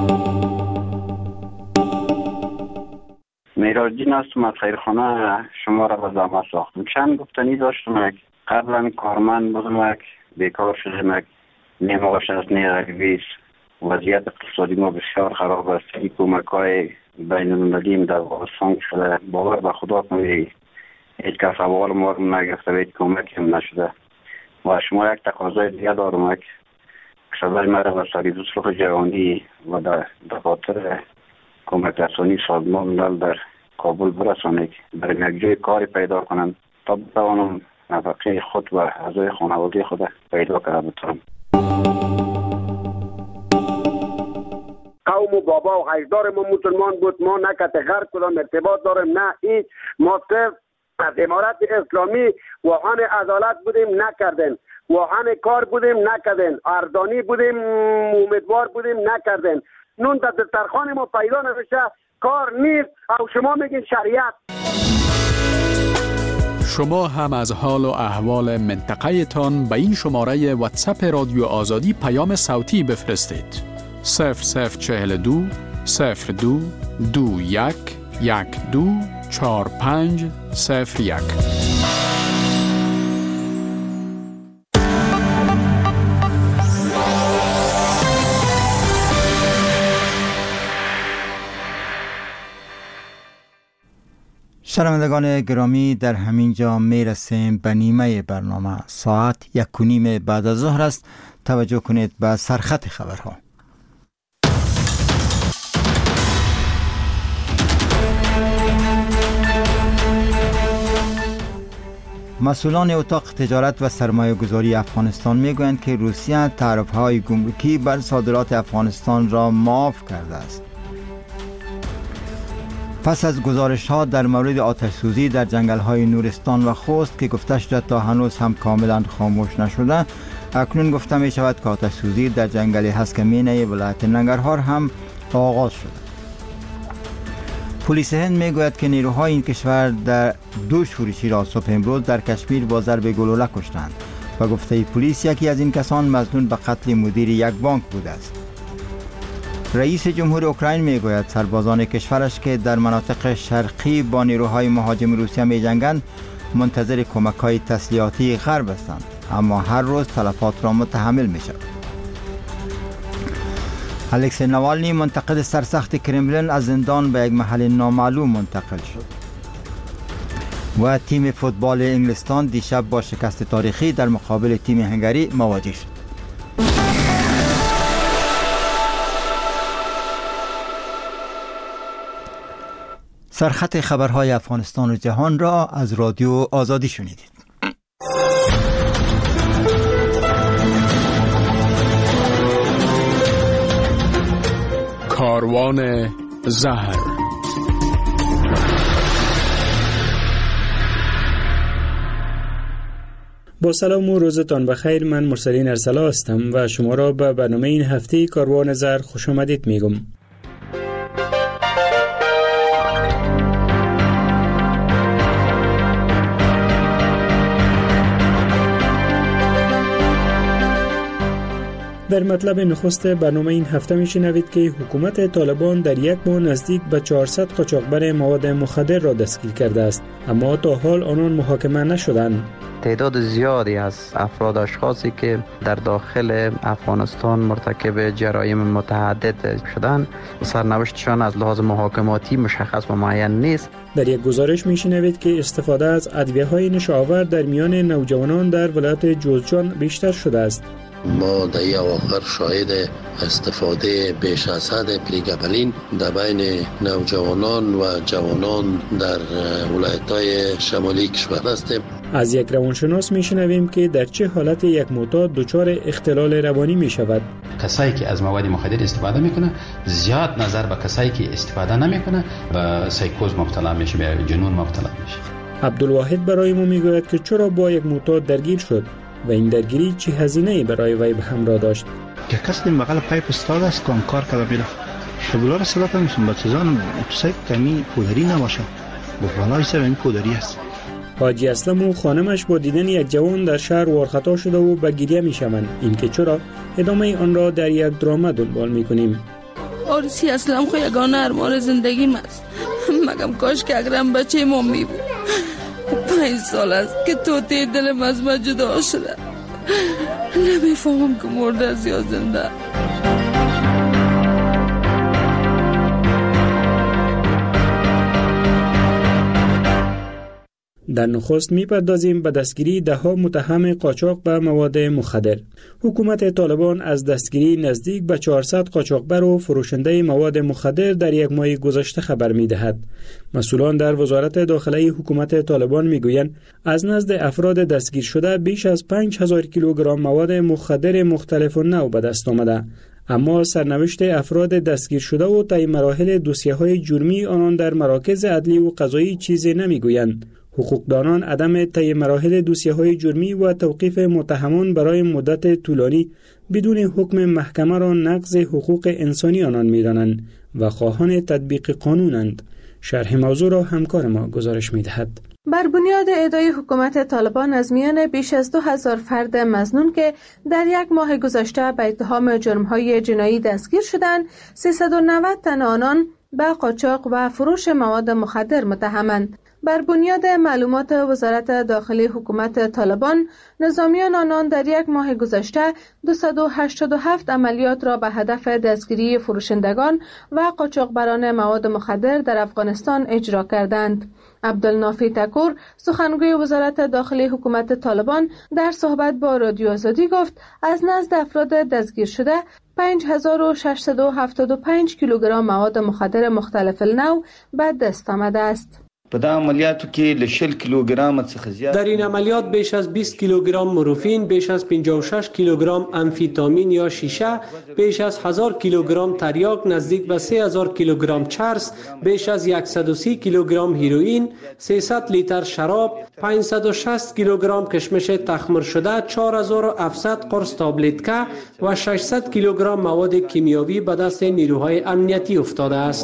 میراجین هستم از خیرخانه شما را به زحمت ساختم. چند گفتنی داشتم. قبلا کارمند بودم، بیکار شدم، نمی‌باشد از نیرویس. وضعیت اقتصادی ما بسیار خراب است. این کمک‌های بین‌المللی در افغانستان شده. باور به خدا کنید هیچ کس اول ما رو نگرفته و هیچ کمکی هم نشده. و شما یک تقاضای دیگه دارم که صدای مرا به سریع صلح جهانی و در دفاتر کمک رسانی سازمان ملل در کابل برسانید، در یک جای کاری پیدا کنند تا بتوانم نفقه خود و اعضای خانواده خود پیدا کرده بتونم. قوم و بابا و اجدار ما مسلمان بود، ما نه کت غرب کدام ارتباط داریم نه هیچ. ما صرف از امارت اسلامی واهن عدالت بودیم نکردن، واهن کار بودیم نکردن، اردانی بودیم امیدوار بودیم نکردن. نون در دسترخوان ما پیدا نمیشه، کار نیست او شما میگین شریعت. شما هم از حال و احوال منطقه تان به این شماره واتساپ رادیو آزادی پیام صوتی بفرستید. صفر صفر چهل دو صفر دو دو یک یک دو چهار پنج صفر یک. شنوندگان گرامی، در همین جا می رسیم به نیمه برنامه. ساعت یک و نیم بعد از ظهر است. توجه کنید به سرخط خبرها. مسئولان اتاق تجارت و سرمایه گذاری افغانستان می گویند که روسیه تعرفه‌های گمرکی بر صادرات افغانستان را معاف کرده است. پس از گزارش ها در مورد آتش سوزی در جنگل های نورستان و خوست که گفته شده تا هنوز هم کاملا خاموش نشده، اکنون گفته می شود که آتش سوزی در جنگل هسکمینه ولایت ننگرهار هم آغاز شده. پلیس هند می گوید که نیروهای این کشور در دو شورشی را صبح امروز در کشمیر با ضرب گلوله کشتند و گفته پلیس یکی از این کسان مظنون به قتل مدیر یک بانک بوده است. رئیس جمهور اوکراین می گوید سربازان کشورش که در مناطق شرقی با نیروهای مهاجم روسیه می جنگند منتظر کمک‌های تسلیحاتی غرب هستند، اما هر روز تلفات را متحمل می شود. الکسی نوالنی منتقد سرسخت کرملین از زندان به یک محل نامعلوم منتقل شد. و تیم فوتبال انگلستان دیشب با شکست تاریخی در مقابل تیم هنگری مواجه شد. سرخط خبرهای افغانستان و جهان را از رادیو آزادی شنیدید. کاروان زهر. با سلام و روزتان بخیر. من مرسلین ارسلا هستم و شما را به برنامه این هفته کاروان زهر خوش آمدید میگم. در مطلب نخست برنامه این هفته میشنوید که حکومت طالبان در یک ماه نزدیک به چهارصد قاچاقبر مواد مخدر را دستگیر کرده است، اما تا حال آنان محاکمه نشدند. تعداد زیادی از افراد اشخاصی که در داخل افغانستان مرتکب جرایم متعدد شدند، سرنوشتشان از لحاظ محاکماتی مشخص و معین نیست. در یک گزارش میشنوید که استفاده از ادویه‌های نشه‌آور در میان نوجوانان در ولایت جوزجان بیشتر شده است. ما در این اواخر شاهد استفاده بیش از حد پریگابلین در بین نوجوانان و جوانان در ولایت‌های شمالی کشور هستیم. از یک روانشناس میشنویم که در چه حالت یک معتاد دچار اختلال روانی میشود. کسایی که از مواد مخدر استفاده میکنه زیاد نظر به کسایی که استفاده نمیکنه به سایکوز مبتلا میشه، به جنون مبتلا میشه. عبدالواحد برای ما میگوید که چرا با یک معتاد درگیر شد و این درگیری چه هزینه‌ای برای وی به همراه داشت. که کس دیم بغل پایپ استاد است کام کار کرده میره. شبولار صدا میشم با چیزان سایت کمی پودری نباشه. با بالای سر این پودری است. حاجی اسلم و خانمش با دیدن یک جوان در شهر وارخطا شده و به گریه میشوند. این که چرا؟ ادامه آن را در یک دراما دنبال میکنیم. آرسی اسلم خو یگانه ارمان زندگیم است. مگم کاش که اگرم بچه ما می بود. پنج سال است که توتی دلم از من جدا شده. نمیفهمم که مرده است یا زنده. در نخست میپردازیم به دستگیری ده ها متهم قاچاق به مواد مخدر. حکومت طالبان از دستگیری نزدیک به چهارصد قاچاقبر و فروشنده مواد مخدر در یک ماه گذشته خبر میدهد. مسئولان در وزارت داخلی حکومت طالبان میگویند از نزد افراد دستگیر شده بیش از پنج هزار کیلوگرم مواد مخدر مختلف و نو به دست آمده. اما سرنوشت افراد دستگیر شده و طی مراحل دوسیه‌های جرمی آنان در مراکز عدلی و قضایی چیزی نمیگویند. حقوقدانان عدم طی مراحل دوسیه‌های جرمی و توقیف متهمان برای مدت طولانی بدون حکم محکمه را نقض حقوق انسانی آنان می‌دانند و خواهان تطبیق قانونند. شرح موضوع را همکار ما گزارش می‌دهد. بر بنیاد ادعای حکومت طالبان از میان بیش از دو هزار فرد مظنون که در یک ماه گذشته به اتهام جرم‌های جنایی دستگیر شدند، سیصد و نود تن آنان به قاچاق و فروش مواد مخدر متهمند. بر بنیاد معلومات وزارت داخلی حکومت طالبان، نظامیان آنان در یک ماه گذشته دویست و هشتاد و هفت عملیات را به هدف دستگیری فروشندگان و قاچاقبران مواد مخدر در افغانستان اجرا کردند. عبدالنافی تکور، سخنگوی وزارت داخلی حکومت طالبان، در صحبت با رادیو آزادی گفت از نزد افراد دستگیر شده پنج هزار و ششصد و هفتاد و پنج کیلوگرم مواد مخدر مختلف النوع به دست آمده است. در این عملیات بیش از بیست کیلوگرم مورفین، بیش از پنجاه و شش کیلوگرم امفیتامین یا شیشه، بیش از هزار کیلوگرم تریاک، نزدیک به سه هزار کیلوگرم چرس، بیش از صد و سی کیلوگرم هیروئین، سیصد لیتر شراب، پانصد و شصت کیلوگرم کشمش تخمیر شده، چهار هزار و هفتصد قرص تابلتکه و ششصد کیلوگرم مواد کیمیاوی به دست نیروهای امنیتی افتاده است.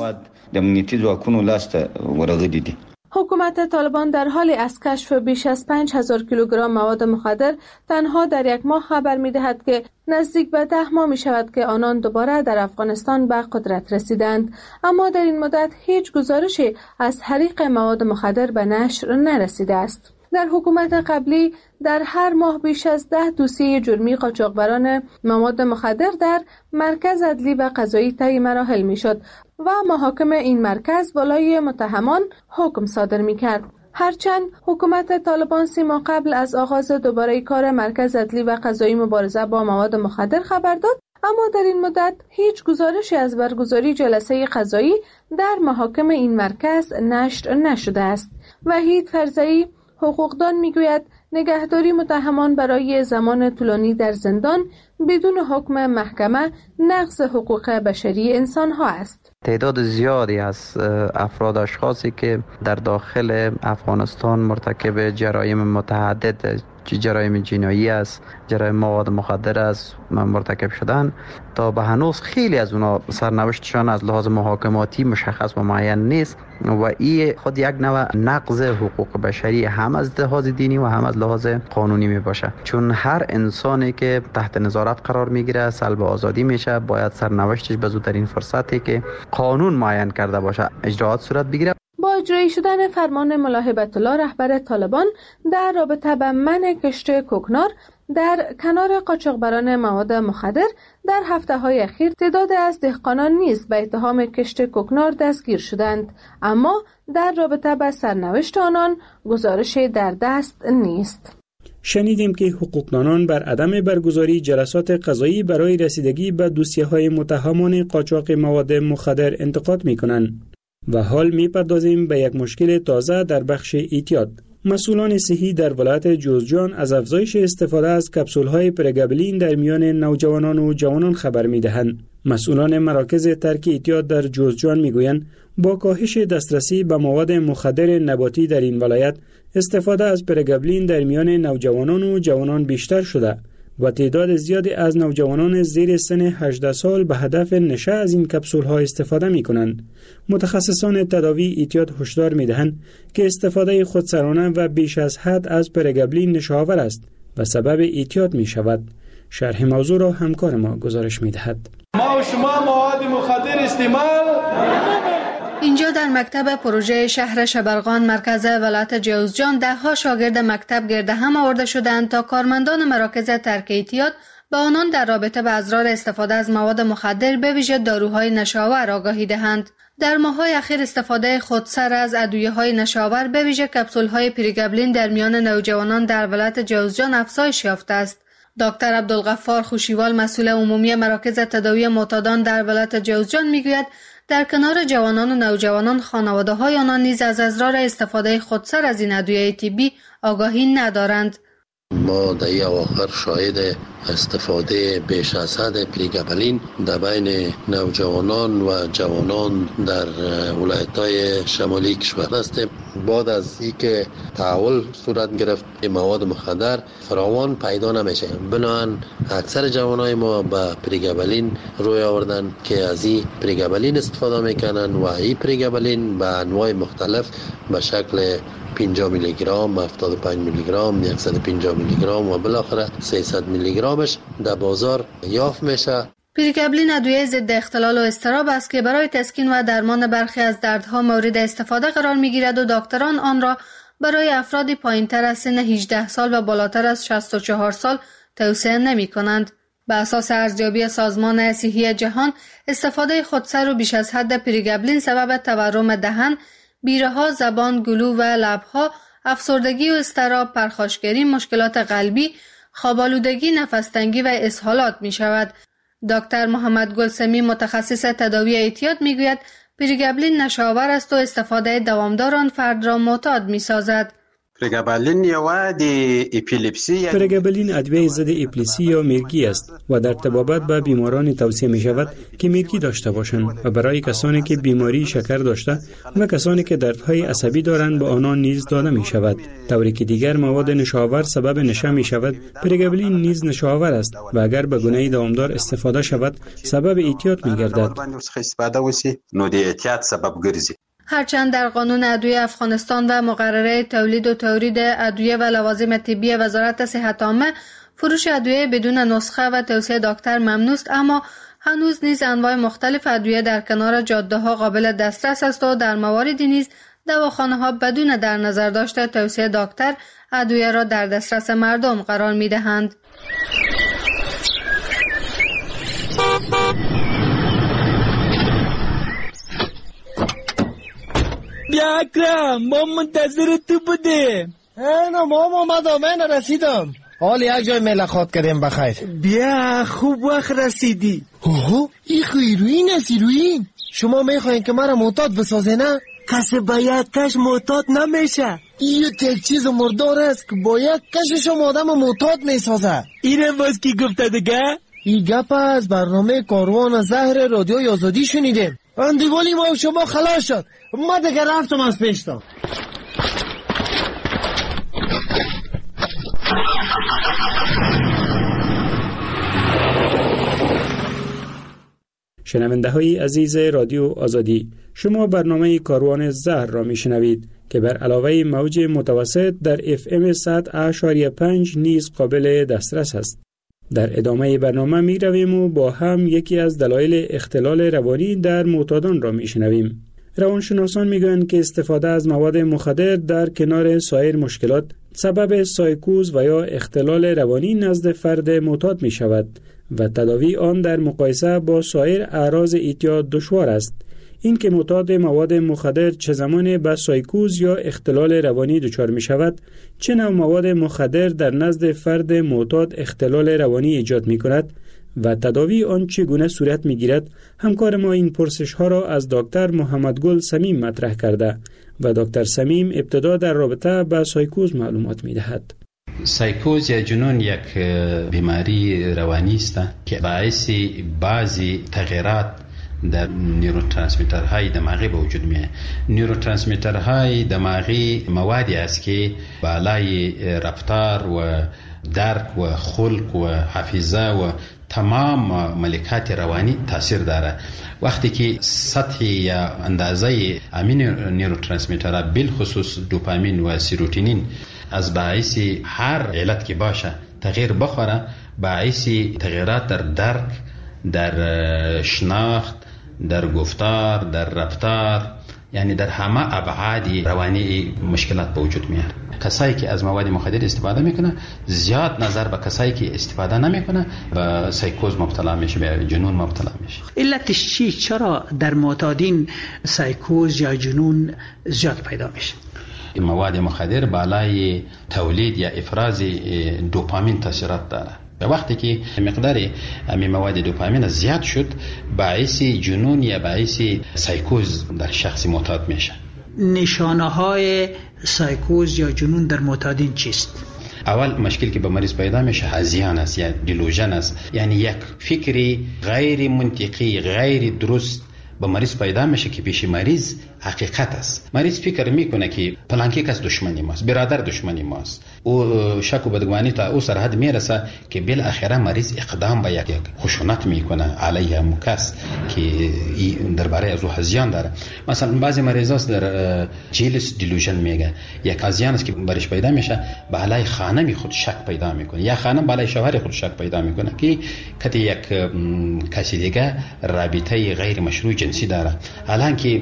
حکومت طالبان در حال از کشف بیش از پنج هزار کیلوگرم مواد مخدر تنها در یک ماه خبر می دهد که نزدیک به ده ماه می شود که آنان دوباره در افغانستان به قدرت رسیدند، اما در این مدت هیچ گزارشی از حریق مواد مخدر به نشر نرسیده است. در حکومت قبلی در هر ماه بیش از ده دوسیه جرمی قاچاقبران مواد مخدر در مرکز عدلی و قضایی طی مراحل میشد و محاکم این مرکز بالای متهمان حکم صادر می کرد. هرچند حکومت طالبان سی ماه قبل از آغاز دوباره کار مرکز عدلی و قضایی مبارزه با مواد مخدر خبر داد، اما در این مدت هیچ گزارشی از برگزاری جلسه قضایی در محاکم این مرکز نشر نشده است. وحید فرزئی، حقوقدان، میگوید نگهداری متهمان برای زمان طولانی در زندان بدون حکم محکمه نقض حقوق بشری انسان ها است. تعداد زیادی از افراد اشخاصی که در داخل افغانستان مرتکب جرایم متعدد، جرایم جنایی است، جرایم مواد مخدر است مرتکب شدن، تا به هنوز خیلی از اونا سرنوشتشان از لحاظ محاکماتی مشخص و معین نیست و این خود یک نوع نقض حقوق بشری هم از لحاظ دینی و هم از لحاظ قانونی می باشه، چون هر انسانی که تحت نظارت قرار میگیره سلب آزادی میشه، باید سرنوشتش به زودترین فرصتی که قانون معین کرده باشه اجراات صورت بگیره. با اجرایی شدن فرمان ملا هیبت الله رهبر طالبان در رابطه با منع کشت کوکنار در کنار قاچاقبران مواد مخدر، در هفته‌های اخیر تعداد از دهقانان نیز به اتهام کشت کوکنار دستگیر شدند، اما در رابطه با سرنوشت آنان گزارشی در دست نیست. شنیدیم که حقوقدانان بر عدم برگزاری جلسات قضایی برای رسیدگی به دوسیه‌های متهمان قاچاق مواد مخدر انتقاد می‌کنند. و حال می‌پردازیم به یک مشکل تازه در بخش اعتیاد. مسئولان صحی در ولایت جوزجان از افزایش استفاده از کپسول‌های پرگابلین در میان نوجوانان و جوانان خبر می‌دهند. مسئولان مراکز ترک اعتیاد در جوزجان می‌گویند با کاهش دسترسی به مواد مخدر نباتی در این ولایت، استفاده از پرگابلین در میان نوجوانان و جوانان بیشتر شده و تعداد زیادی از نوجوانان زیر سن هجده سال به هدف نشه از این کپسول‌ها استفاده می‌کنند. متخصصان تداوی اعتیاد هشدار می‌دهند که استفاده خودسرانه و بیش از حد از پرگابلین نشه‌آور است و سبب اعتیاد می‌شود. شرح موضوع را همکار ما گزارش می‌دهد. ما و شما مواد مخدر استعمال. اینجا در مکتب پروژه شهر شبرغان مرکز ولایت جوزجان ده ها شاگرد مکتب گرد هم آورده شدند تا کارمندان مراکز ترک اعتیاد به آنان در رابطه با اضرار استفاده از مواد مخدر به ویژه داروهای نشه‌آور آگاهی دهند. در ماه‌های اخیر استفاده خودسر از ادویه‌های نشه‌آور به ویژه کپسول‌های پرگابلین در میان نوجوانان در ولایت جوزجان افزایش یافته است. دکتر عبدالغفار خوشیوال مسئول عمومی مراکز تداوی معتادان در ولایت جوزجان میگوید در کنار جوانان و نوجوانان خانواده‌های آنان نیز از اضرار استفاده خودسر از این ادویه طبی آگاهی ندارند. ما در این اواخر شاهد استفاده بیش از حد پرگابلین در بین نوجوانان و جوانان در ولایت‌های شمالی کشور هستیم. بعد از اینکه تحول صورت گرفت این مواد مخدر فراوان پیدا نمیشه، بنابراین اکثر جوانای ما به پرگابلین روی آوردن که از این پرگابلین استفاده میکنن و این پرگابلین به انواع مختلف به شکل پنجاه میلی گرم، هفتاد و پنج میلی گرم، صد و پنجاه میلی گرم و بالاخره سیصد میلی گرمش در بازار یافت میشه. پریگابلین ادویه ضد اختلال و اضطراب است که برای تسکین و درمان برخی از دردها مورد استفاده قرار می‌گیرد و دکتران آن را برای افرادی پایین‌تر از سن هجده سال و بالاتر از شصت و چهار سال توصیه نمی‌کنند. به اساس ارزیابی سازمان صحی جهان، استفاده خودسر و بیش از حد پریگابلین سبب تورم دهن، بیره‌ها، زبان، گلو و لب‌ها، افسردگی و اضطراب، پرخاشگری، مشکلات قلبی، خواب‌آلودگی، نفس‌تنگی و اسهالات می‌شود. دکتر محمد گل سمی متخصص تداوی اعتیاد میگوید پریگابلین نشاور است و استفاده دوامدار آن فرد را معتاد می‌سازد. پریگابلین یا د اپیلپسی پریگابلین ادویه ضد اپیلپسی یا میرگی است و در طبابت به بیماران توصیه می شود که میرگی داشته باشند و برای کسانی که بیماری شکر داشته و کسانی که دردهای عصبی دارند به آنان نیز داده می شود. طوری که دیگر مواد نشاور سبب نشه می شود، پریگابلین نیز نشاور است و اگر به گونه دوامدار استفاده شود سبب اعتیاد می گردد. نو د اعتیاد سبب ګرځي. هرچند در قانون ادویه افغانستان و مقرره تولید و تولید ادویه و لوازم طبی وزارت صحت عامه فروش ادویه بدون نسخه و توصیه دکتر ممنوع است، اما هنوز نیز انواع مختلف ادویه در کنار جاده ها قابل دسترس است و در مواردی نیز دواخانه ها بدون در نظر داشته توصیه دکتر ادویه را در دسترس مردم قرار می دهند. بیا اکرم، ما منتظر تو بودیم. اینا ما اومدم، من رسیدم. حال یک جای ملاقات کردیم بخیر. بیا خوب وقت رسیدی. اوه این خیروین است ایروین. شما میخواین که مرا معتاد بسازه نه؟ کسی باید کش معتاد نمیشه. این یک چیز مردار است که باید کشش آدم معتاد میسازه. اینه باز کی گفته دیگه؟ این گپ از برنامه کاروان زهر رادیوی آزادی شنیدیم. اندیوالی ما شما خلاص شد. ما دیگه رفتم از پیشتا. شنونده های عزیز رادیو آزادی، شما برنامه کاروان زهر را می شنوید که بر علاوه موج متوسط در اف ام صد و اشاریه پنج نیز قابل دسترس است. در ادامه برنامه می رویم و با هم یکی از دلایل اختلال روانی در معتادان را می شنویم. روانشناسان می گویند که استفاده از مواد مخدر در کنار سایر مشکلات سبب سایکوز و یا اختلال روانی نزد فرد معتاد می شود و تداوی آن در مقایسه با سایر اعراض اعتیاد دشوار است. این که معتاد مواد مخدر چه زمان به سایکوز یا اختلال روانی دچار می شود، چه نوع مواد مخدر در نزد فرد معتاد اختلال روانی ایجاد می کند و تداوی آن چگونه صورت می گیرد، همکار ما این پرسش ها را از دکتر محمد گل سمیم مطرح کرده و دکتر سمیم ابتدا در رابطه با سایکوز معلومات می دهد. سایکوز یا جنون یک بیماری روانی است که باعث بعضی تغییرات در نیوروترانسمیترهای دماغی به وجود میاد. نیوروترانسمیترهای دماغی موادی است که بالای رفتار و درک و خلق و حافظه و تمام ملکات روانی تاثیر داره. وقتی که سطح یا اندازه امین نیوروترانسمیترها بالخصوص دوپامین و سیروتونین از باعث هر علت که باشه تغییر بخوره، باعث تغییرات در درک، در شناخت، در گفتار، در رفتار، یعنی در همه ابعاد روانی مشکلات به وجود میاره. کسایی که از مواد مخدر استفاده میکنه زیاد نظر به کسایی که استفاده نمیکنه به سایکوز مبتلا میشه، به جنون مبتلا میشه. علتش چی؟ چرا در معتادین سایکوز یا جنون زیاد پیدا میشه؟ مواد مخدر بالای تولید یا افراز دوپامین تاثیرات داره. به وقتی که مقدار امی مواد دوپامین زیاد شد، باعث جنون یا باعث سایکوز در شخص معتاد میشه. نشانه های سایکوز یا جنون در معتادین چیست؟ اول مشکل که به مریض پیدا میشه هذیان است یا دیلوژن است، یعنی یک فکری غیر منطقی، غیر درست به مریض پیدا میشه که پیش مریض حقیقت است. مریض فکر میکنه که پلانکی کس دشمنی ماست، برادر دشمنی ماست. او شک و بدگمانی تا او سرحد میرسه که بالاخره مریض اقدام به یک خشونت میکنه علیه مکس که درباره از او هزیان داره. مثلا بعضی مریضا در جیلس دیلوژن میگه یک هزیان است که برش پیدا میشه، به علی خانم خود شک پیدا میکنه یا خانم به علی شوهر خود شک پیدا میکنه که کتی یک کسی دیگه رابطه غیر مشروع جنسی داره. الان که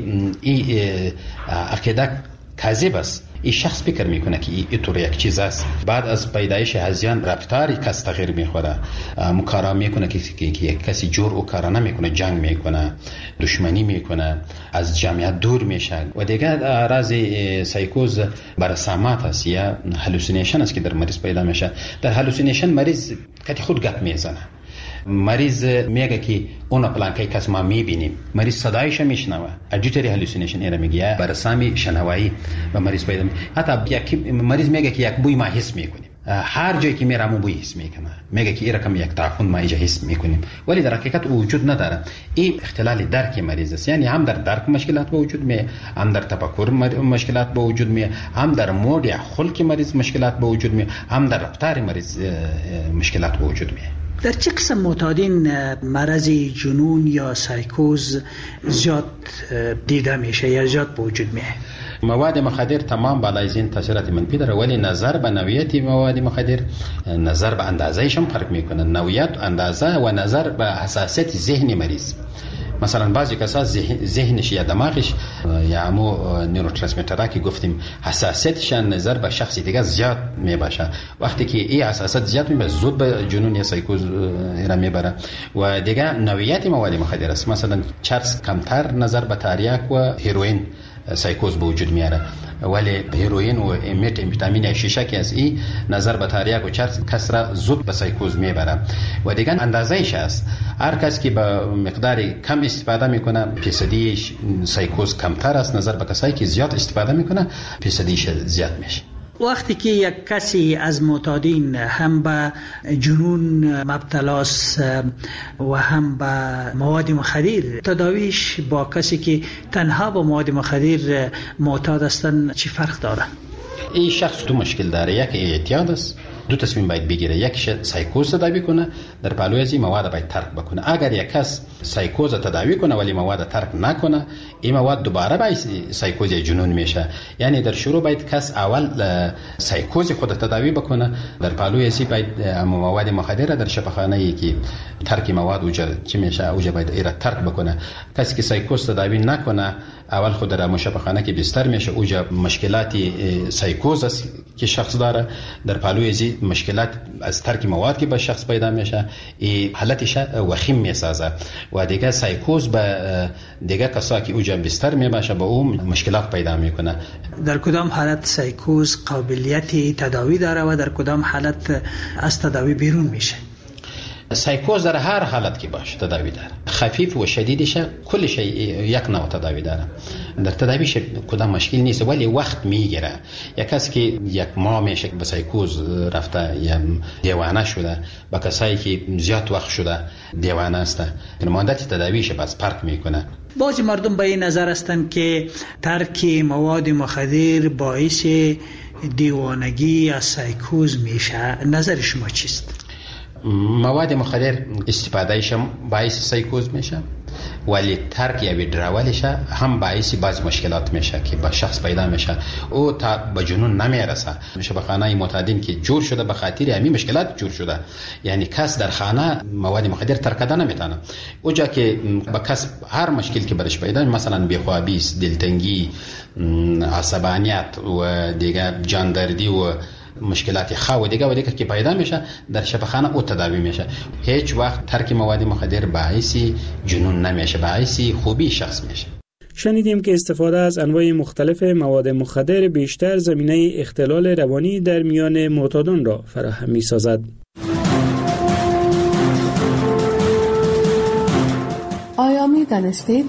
این عقیده کاذب است، این شخص فکر میکنه که این طور یک چیز است. بعد از پیدایش هزیان رفتاری کس تغییر میخوره، مکارا میکنه که یک کسی جور و کارا نمیکنه، جنگ میکنه، دشمنی میکنه، از جمعیت دور میشه. و دیگه راز سایکوز برسامات است یا هلوسینیشن است که در مریض پیدا میشه. در هلوسینیشن مریض کتی خود گپ میزنه، مریض میگه که اون پلانکای کس ما میبینیم، مریض صدایش میشنوه. اجیتری هلوسینیشن ایرا میگه برسامی شنوایی و مریض پیدا میشه. حتی یک مریض میگه که یک بوی ما حس میکنیم، هر جایی که میرم بوی حس میکنه، میگه که این رقم یک تعفن ما اینجا حس میکنیم، ولی در حقیقت وجود نداره. این اختلال درک مریض است، یعنی هم در درک مشکلات به وجود میاد، هم در تفکر مشکلات به وجود میاد، هم در مود یا خلق مریض مشکلات به وجود میاد، هم در رفتار مریض مشکلات به وجود میاد. در چه قسم معتادین مرض جنون یا سایکوز زیاد دیده میشه یا زیاد به وجود میاد؟ مواد مخدر تمام بالای زین تاثیرات منفی داره، ولی نظر به نوعیت مواد مخدر، نظر به اندازه‌اش هم فرق میکنه. نوعیت، اندازه و نظر به حساسیت ذهن مریض. مثلا بعضی کسا ذهنش یا دماغش یا همو نیوروترانسمیترها که گفتیم حساسیتشان نظر به شخصی دیگه زیاد میباشه. وقتی که این حساسیت زیاد میباشه زود به جنون یا سایکوز را میبره. و دیگه نوعیت مواد مخدر است. مثلا چرس کمتر نظر به تریاک و هیروئین سایکوز به وجود میاره، ولی هیروئین و مت امفیتامین شیشه که از این نظر به تریاک و چرس کس را زود به سایکوز میبره. و دیگه اندازه‌اش است. هر کس که به مقدار کم استفاده میکنه فیصدیش سایکوز کمتر است، نظر به کسایی که زیاد استفاده میکنه فیصدیش زیاد میشه. وقتی که یک کسی از معتادین هم به جنون مبتلاست و هم به مواد مخدر، تداویش با کسی که تنها با مواد مخدر معتاد هستن چی فرق داره؟ این شخص دو مشکل داره، یک اعتیاد است، دو تصمیم باید بگیره، یکیش سایکوز تداوی کنه، در پهلوی از این مواد باید ترک بکنه. اگر یک کس سایکوز تداوی کنه ولی مواد ترک نکنه، این مواد دوباره باید سایکوز یا جنون میشه. یعنی در شروع باید کس اول سایکوز خود تداوی بکنه، در پهلوی از این باید مواد مخدر در شفاخانه ای که ترک مواد اوجا چی میشه اوجا باید ایرا ترک بکنه. کسی که سایکوز تداوی نکنه اول خود در مشفاخانه که بستر میشه، اوجا مشکلاتی سایکوز است که شخص داره، در پهلوی از مشکلات از ترک مواد که به شخص پیدا میشه، این حالتش وخیم میسازه. و دیگه سایکوز به دیگه کسا که اوجا بستر میباشه با اون مشکلات پیدا میکنه. در کدام حالت سایکوز قابلیت تداوی داره و در کدام حالت از تداوی بیرون میشه؟ سایکوز در هر حالت که باشه تداوی داره، خفیف و شدیدش کلش یک نوع تداوی داره. در تداویش کدام مشکل نیست، ولی وقت میگیره. یک کسی که یک ماه میشه به سایکوز رفته یا دیوانه شده، با کسایی که زیاد وقت شده دیوانه است، مدت تداویش باز فرق میکنه. بعضی مردم به این نظر هستند که ترک مواد مخدر باعث دیوانگی یا سایکوز میشه. نظر شما چیست؟ مواد مخدر استفادهش هم باعث سایکوز میشه، ولی ترک یا ویدراولش هم باعث بعض مشکلات میشه که با شخص پیدا میشه. او تا به جنون نمیرسه. میشه به خانه معتادین که جور شده به خاطر همین مشکلات جور شده. یعنی کس در خانه مواد مخدر ترک کردن نمیتونه. اونجا که با کس هر مشکلی که برش پیدا، مثلا بیخوابی، دلتنگی، عصبانیت و دیگه جاندردی و مشکلات خو دیگه و دیگه که پیدا میشه، در شفاخانه او تداوی میشه. هیچ وقت ترک مواد مخدر باعث جنون نمیشه، باعث خوبی شخص میشه. شنیدیم که استفاده از انواع مختلف مواد مخدر بیشتر زمینه اختلال روانی در میان معتادان را فراهم میسازد. آیا می دانستید؟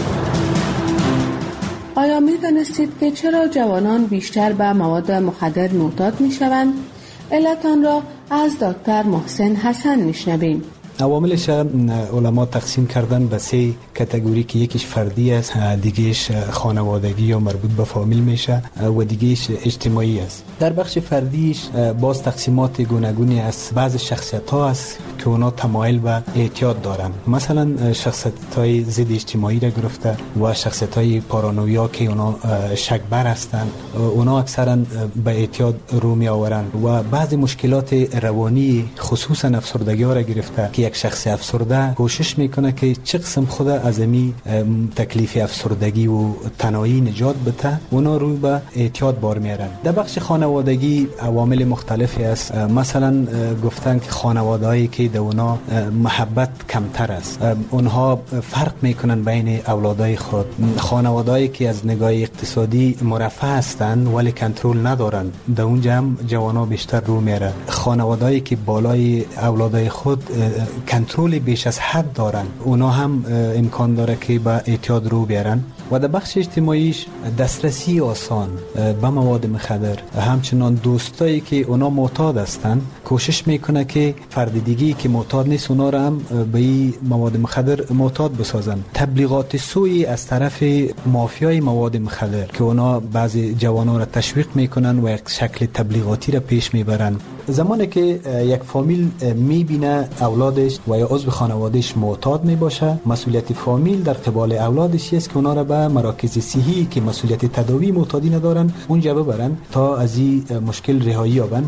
آیا می دانستید که چرا جوانان بیشتر به مواد مخدر معتاد می شوند؟ علت آن را از دکتر محسن حسن می شنویم. عواملش علما تقسیم کردن به سه کاتگوری که یکیش فردی است، دیگهش خانوادگی یا مربوط به فامیل میشه و دیگهش اجتماعی است. در بخش فردیش باز تقسیمات گوناگونی است. بعض شخصیت‌ها است که اونا تمایل به اعتیاد دارن، مثلا شخصیت‌های ضد اجتماعی را گرفته و شخصیت‌های پارانویا که اونا شکبر هستند، اونا اکثرا به اعتیاد رو می آورند. و بعضی مشکلات روانی خصوصا افسردگی ها را گرفته که یک شخص افسرده کوشش میکنه که چه قسم خود از امی تکلیف افسردگی و تنهایی نجات بده، اونا روی به اعتیاد بار میارن. در بخش خانوادگی عوامل مختلفی است. مثلا گفتن که خانوادهایی که در اونا محبت کمتر است، اونها فرق میکنن بین اولادای خود. خانوادهایی که از نگاه اقتصادی مرفه هستند ولی کنترل ندارن، در اونجا هم جوانا بیشتر رو میاره. خانوادهایی که بالای اولادای خود کنترل بیش از حد دارن، اونا هم امکان داره که به اعتیاد رو بیارن. و در بخش اجتماعیش دسترسی آسان به مواد مخدر، همچنان دوستایی که اونا معتاد هستن کوشش میکنه که فرد دیگه‌ای که معتاد نیست اونا را هم به این مواد مخدر معتاد بسازن. تبلیغات سوئی از طرف مافیای مواد مخدر که اونا بعضی جوانا را تشویق میکنن و یک شکل تبلیغاتی را پیش میبرن. زمانی که یک فامیل میبینه اولادش و یا عضو خانوادهش معتاد میباشه، مسئولیت فامیل در قبال اولادش است که اونا را به مراکز صحی که مسئولیت تداوی معتادی ندارن اونجا ببرن تا از این مشکل رهایی یابن.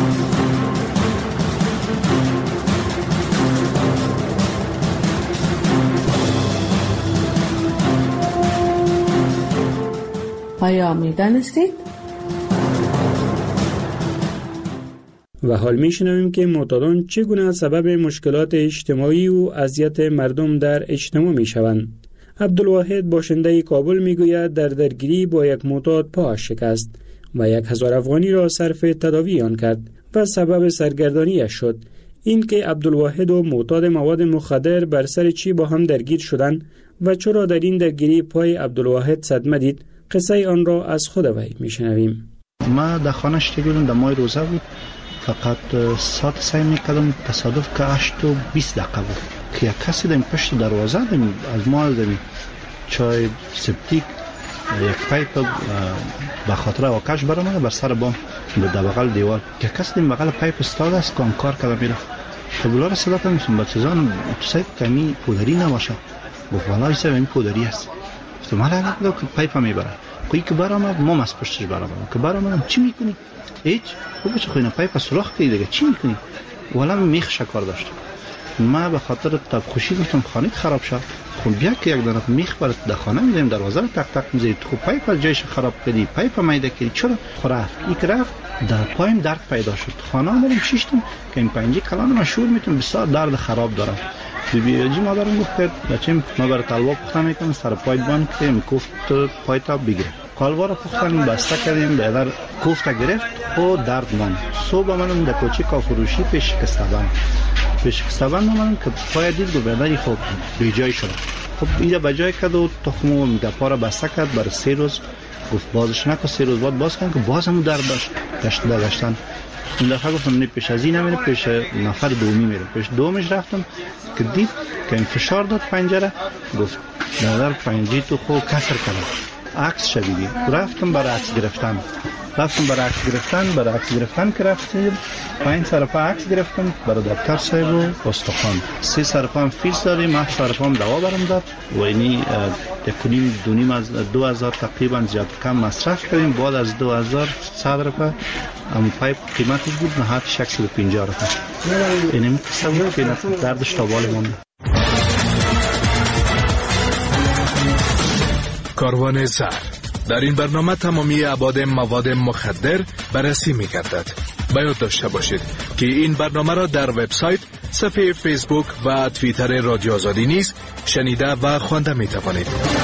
آیا می‌دانستید؟ و حال میشنویم که معتادان چگونه سبب مشکلات اجتماعی و اذیت مردم در اجتماع میشوند. عبدالواحد باشنده کابل میگوید در درگیری با یک معتاد پاش شکست و یک هزار افغانی را صرف تداوی آن کرد و سبب سرگردانیش شد. این که عبدالواحد و معتاد مواد مخدر بر سر چی با هم درگیر شدند و چرا در این درگیری پای عبدالواحد صدمه دید، قصه آن را از خود وی میشنویم. ما در خانه شتگیرم در ماه روزه بود، فقط ساعت سعی میکردم تصادف که هشت و بیست دقیقه بود که یک کسی دم پشت دروازه دم از ما دمی چای سپتیک یک پایپ به خاطر آکش برامده بر سر بام در بغل دیوار که کسی دم بغل پایپ استاد است که کار کرده میره. تبولا را صدا کردم بچه‌زان تو سایت کمی پودری نباشه، گفت والله ایسا این پودری است. گفتم حالا نگو که پایپ میبره. کوی که برآمد ما مس پشتش برآمد که برآمدم چی میکنی؟ هیچ. خب بچه خوینا پایپ سوراخ کردی دیگه چی میکنی؟ والا میخ شکار داشت. ما به خاطر تب خوشی گفتم خانه خراب شد. خب بیا که یک دانه میخ برات در خانه میذاریم، دروازه رو تق تق میذاری. تو پایپ از جایش خراب کردی، پایپ میده کردی. چرا؟ خرافت. یک رفت در پایم درد پیدا شد. خانه آمدیم شیشتم که این پنجی کلان مشهور میتونم بسیار درد خراب دارم. بی بی جی مادرم گفت که بچه‌م ما بر طلبا پختن میکنم سر پای بان که میگفت پای تا بگیره. قالوا را پختن بسته کردیم به در کوفت گرفت و درد من. صبح منم در کوچه کافروشی پیش کستبان. پیش کستبان منم که پای دید گفت بدری خوب به جای شد. خب اینجا به جای کرد و تخمو میگه پا را بسته کرد برای سه روز. گفت بازش نکن سه روز بعد باز کن که بازم درد داشت. گشت داشتن. این دفعه گفتم نه پیش از این نمیره، پیش نفر دومی میره. پیش دومش رفتم که دید که این فشار داد پنجره، گفت نظر پنجی تو خود کسر کنم عکس شدیدی. رفتم برای عکس گرفتن رفتم برای عکس گرفتن برای عکس گرفتن که رفتیم پنج سرپا عکس گرفتم برای دکتر صاحب و استخوان. سه سرپا هم فیلس داریم، هفت سرپا هم دوا برم داد و اینی یکونیم دونیم از دو هزار تقریبا زیاد کم مصرف کردیم. بعد از دو هزار صد رفا ام پایپ قیمتش بود نهات شکل پنجاه رفا. اینم تصور که دردش تا بالا مونده. کاروان زهر در این برنامه تمامی ابعاد مواد مخدر بررسی می‌گردد. باید داشته باشید که این برنامه را در وبسایت، صفحه فیسبوک و توییتر رادیو آزادی نیز شنیده و خوانده می‌توانید.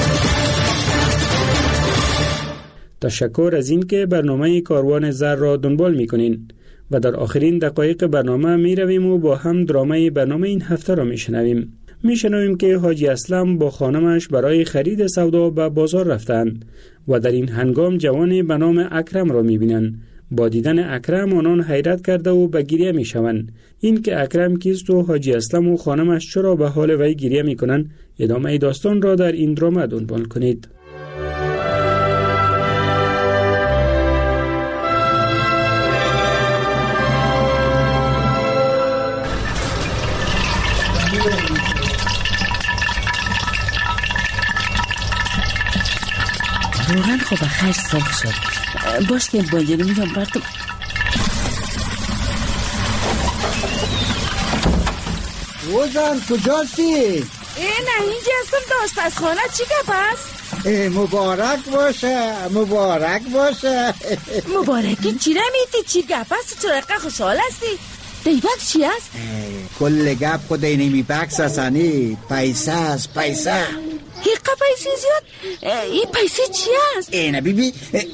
تشکر از اینکه برنامه کاروان زهر را دنبال می‌کنین و در آخرین دقایق برنامه می‌رویم و با هم درامه برنامه این هفته را می‌شنویم. میشنویم که حاجی اسلم با خانمش برای خرید سودا به بازار رفتند و در این هنگام جوانی به نام اکرم را میبینند. با دیدن اکرم آنان حیرت کرده و به گریه می شوند. این که اکرم کیست و حاجی اسلم و خانمش چرا به حال وی گریه می کنند، ادامه داستان را در این درام دنبال کنید. واقعا خب خش صاف شد. باش که بانجانی میدم براتون. روزن کجاستی؟ ای نه اینجا هستم آشپزخانه. چی گپ است؟ مبارک باشه مبارک باشه. مبارکی چی نمیتی؟ چی گپ است؟ چرا اینقدر خوشحال هستی؟ دیبک چی است؟ کل گپ خود اینمی بکس هستنی. پیسه است پیسه. ایقا پیسه زیاد؟ این پیسه چی است؟ ای نه بی بی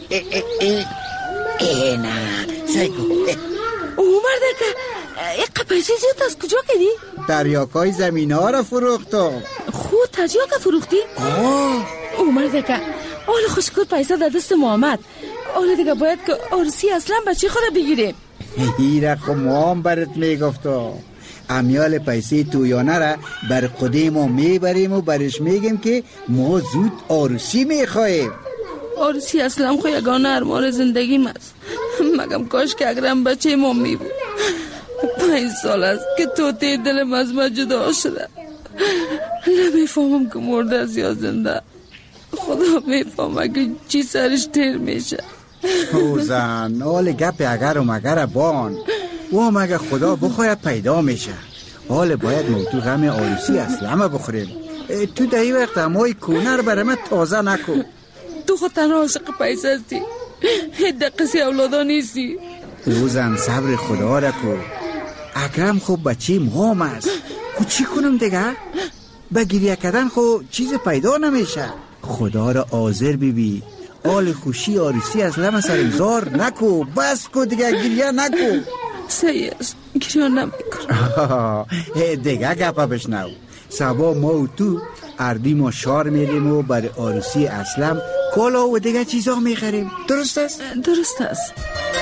ای نه سایکو او مردکه ایقا پیسه زیاد از کجا کدی؟ تریاکای زمین ها را فروختم. خود تریاک فروختی؟ آه او مردکه حالا خوشکور پیسه در دست محمد. حالا دیگه باید که عروسی اصلا بچه خود بگیریم. هیره خب ما هم برات میگفتم امیال پیسه تویانه را بر قدیم ما میبریم و برش میگیم که ما زود عروسی میخواهیم. عروسی اصلا خو یگانه ارمان زندگیم است. مگم کاش که اگرم بچه ما می بود. پنج سال است که توتی دلم از من جدا شده. نمیفهمم که مرده است یا زنده. خدا میفهمه که چی سرش تیر میشه. اوزن حال گپ اگر و مگر بان و مگه خدا بخواید پیدا میشه. حال باید موضوع غم عروسی اسلامه بخوریم. تو در این وقت همای کونر برای من تازه نکو. تو خود تنها عاشق پیسه هستی. دقیقی اولادا نیستی. اوزن صبر خدا را کو. اکرم خوب بچه مام است. خود چی کنم دیگه؟ به گریه کردن خود چیز پیدا نمیشه. خدا را حاضر ببی. آل خوشی عروسی اسلام سرمزار نکو. بس کو دیگه گریه نکو. سیه است گریه نمیکنم. دیگه گپا بشنو. سبا ما و تو اردیم و شار میریم و برای عروسی اسلام کالا و دیگه چیزا میخریم. درست است؟ درست است.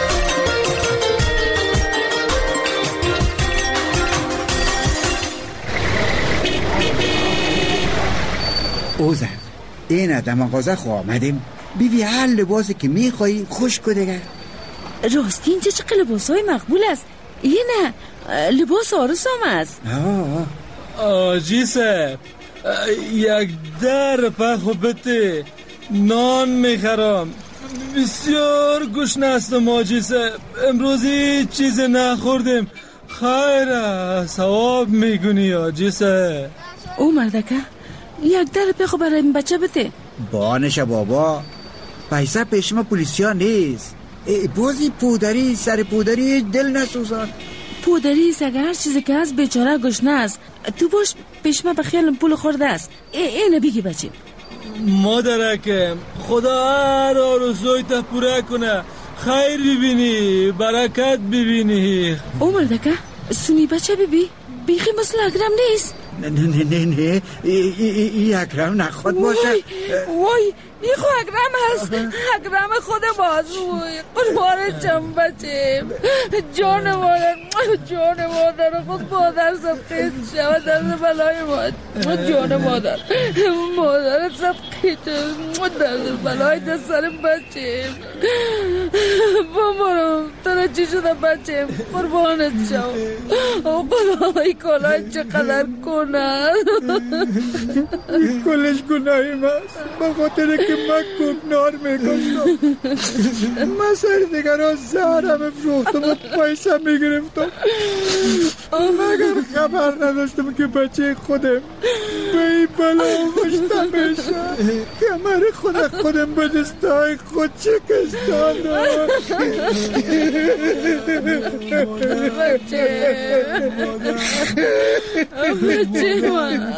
اوزن این در مغازه خواه آمدیم. بیبی هر لباسی که میخوایی خوش کو دیگه. راستی اینجا چه لباس های مقبول است؟ این نه لباس آرس هم است. آجی صاحب یک در پخو بته نان میخرم. بسیار گشنه هستم آجی صاحب. امروز هیچ چیز نخوردم. خیره ثواب میگونی آجی صاحب. او مردکه یک در پخو برای این بچه بته. بانش بابا پیسه پیش ما پولیسیا نیست. بازی پودری سر پودری دل نسوزان. پودری اگر هر چیزی که هست بیچاره گشنه است. تو باش پیش ما بخیالم پول خورده است. اینه بگی بچه. مادرکم خدا هر آرزوی تا پوره کنه. خیر ببینی برکت ببینی. او مردکه سونی بچه ببی بیخی مثل اکرم نیست. نه نه نه نه ای اکرم نخواد باشه. وای این خو اکرم هست. اکرم خود بازوی قربان چم بچه. جان مادر جان مادر خود مادر سب قیت شود در بلای مادر. جان مادر مادر سب قیت در بلای در سر بچه. بامارم تنه چی شده بچه قربانت شو. او قلای کلای چقدر کنه. کلش گناهی ماست به خاطر که من کوکنار میکشتم. من سر دیگران زهرم افروختم و پیسه میگرفتم. مگر خبر نداشتم که بچه خودم به این بلا کشته میشه. کمر خود خودم به دستای خود شکستانم. بچه بچه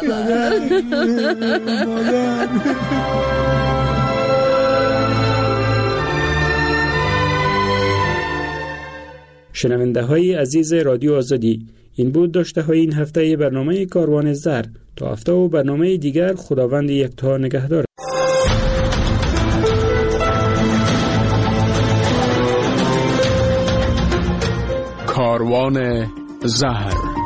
شنونده های عزیز رادیو آزادی، این بود داشته های این هفته برنامه کاروان زر. تا هفته و برنامه دیگر خداوند یکتا نگهدار. کاروان زهر.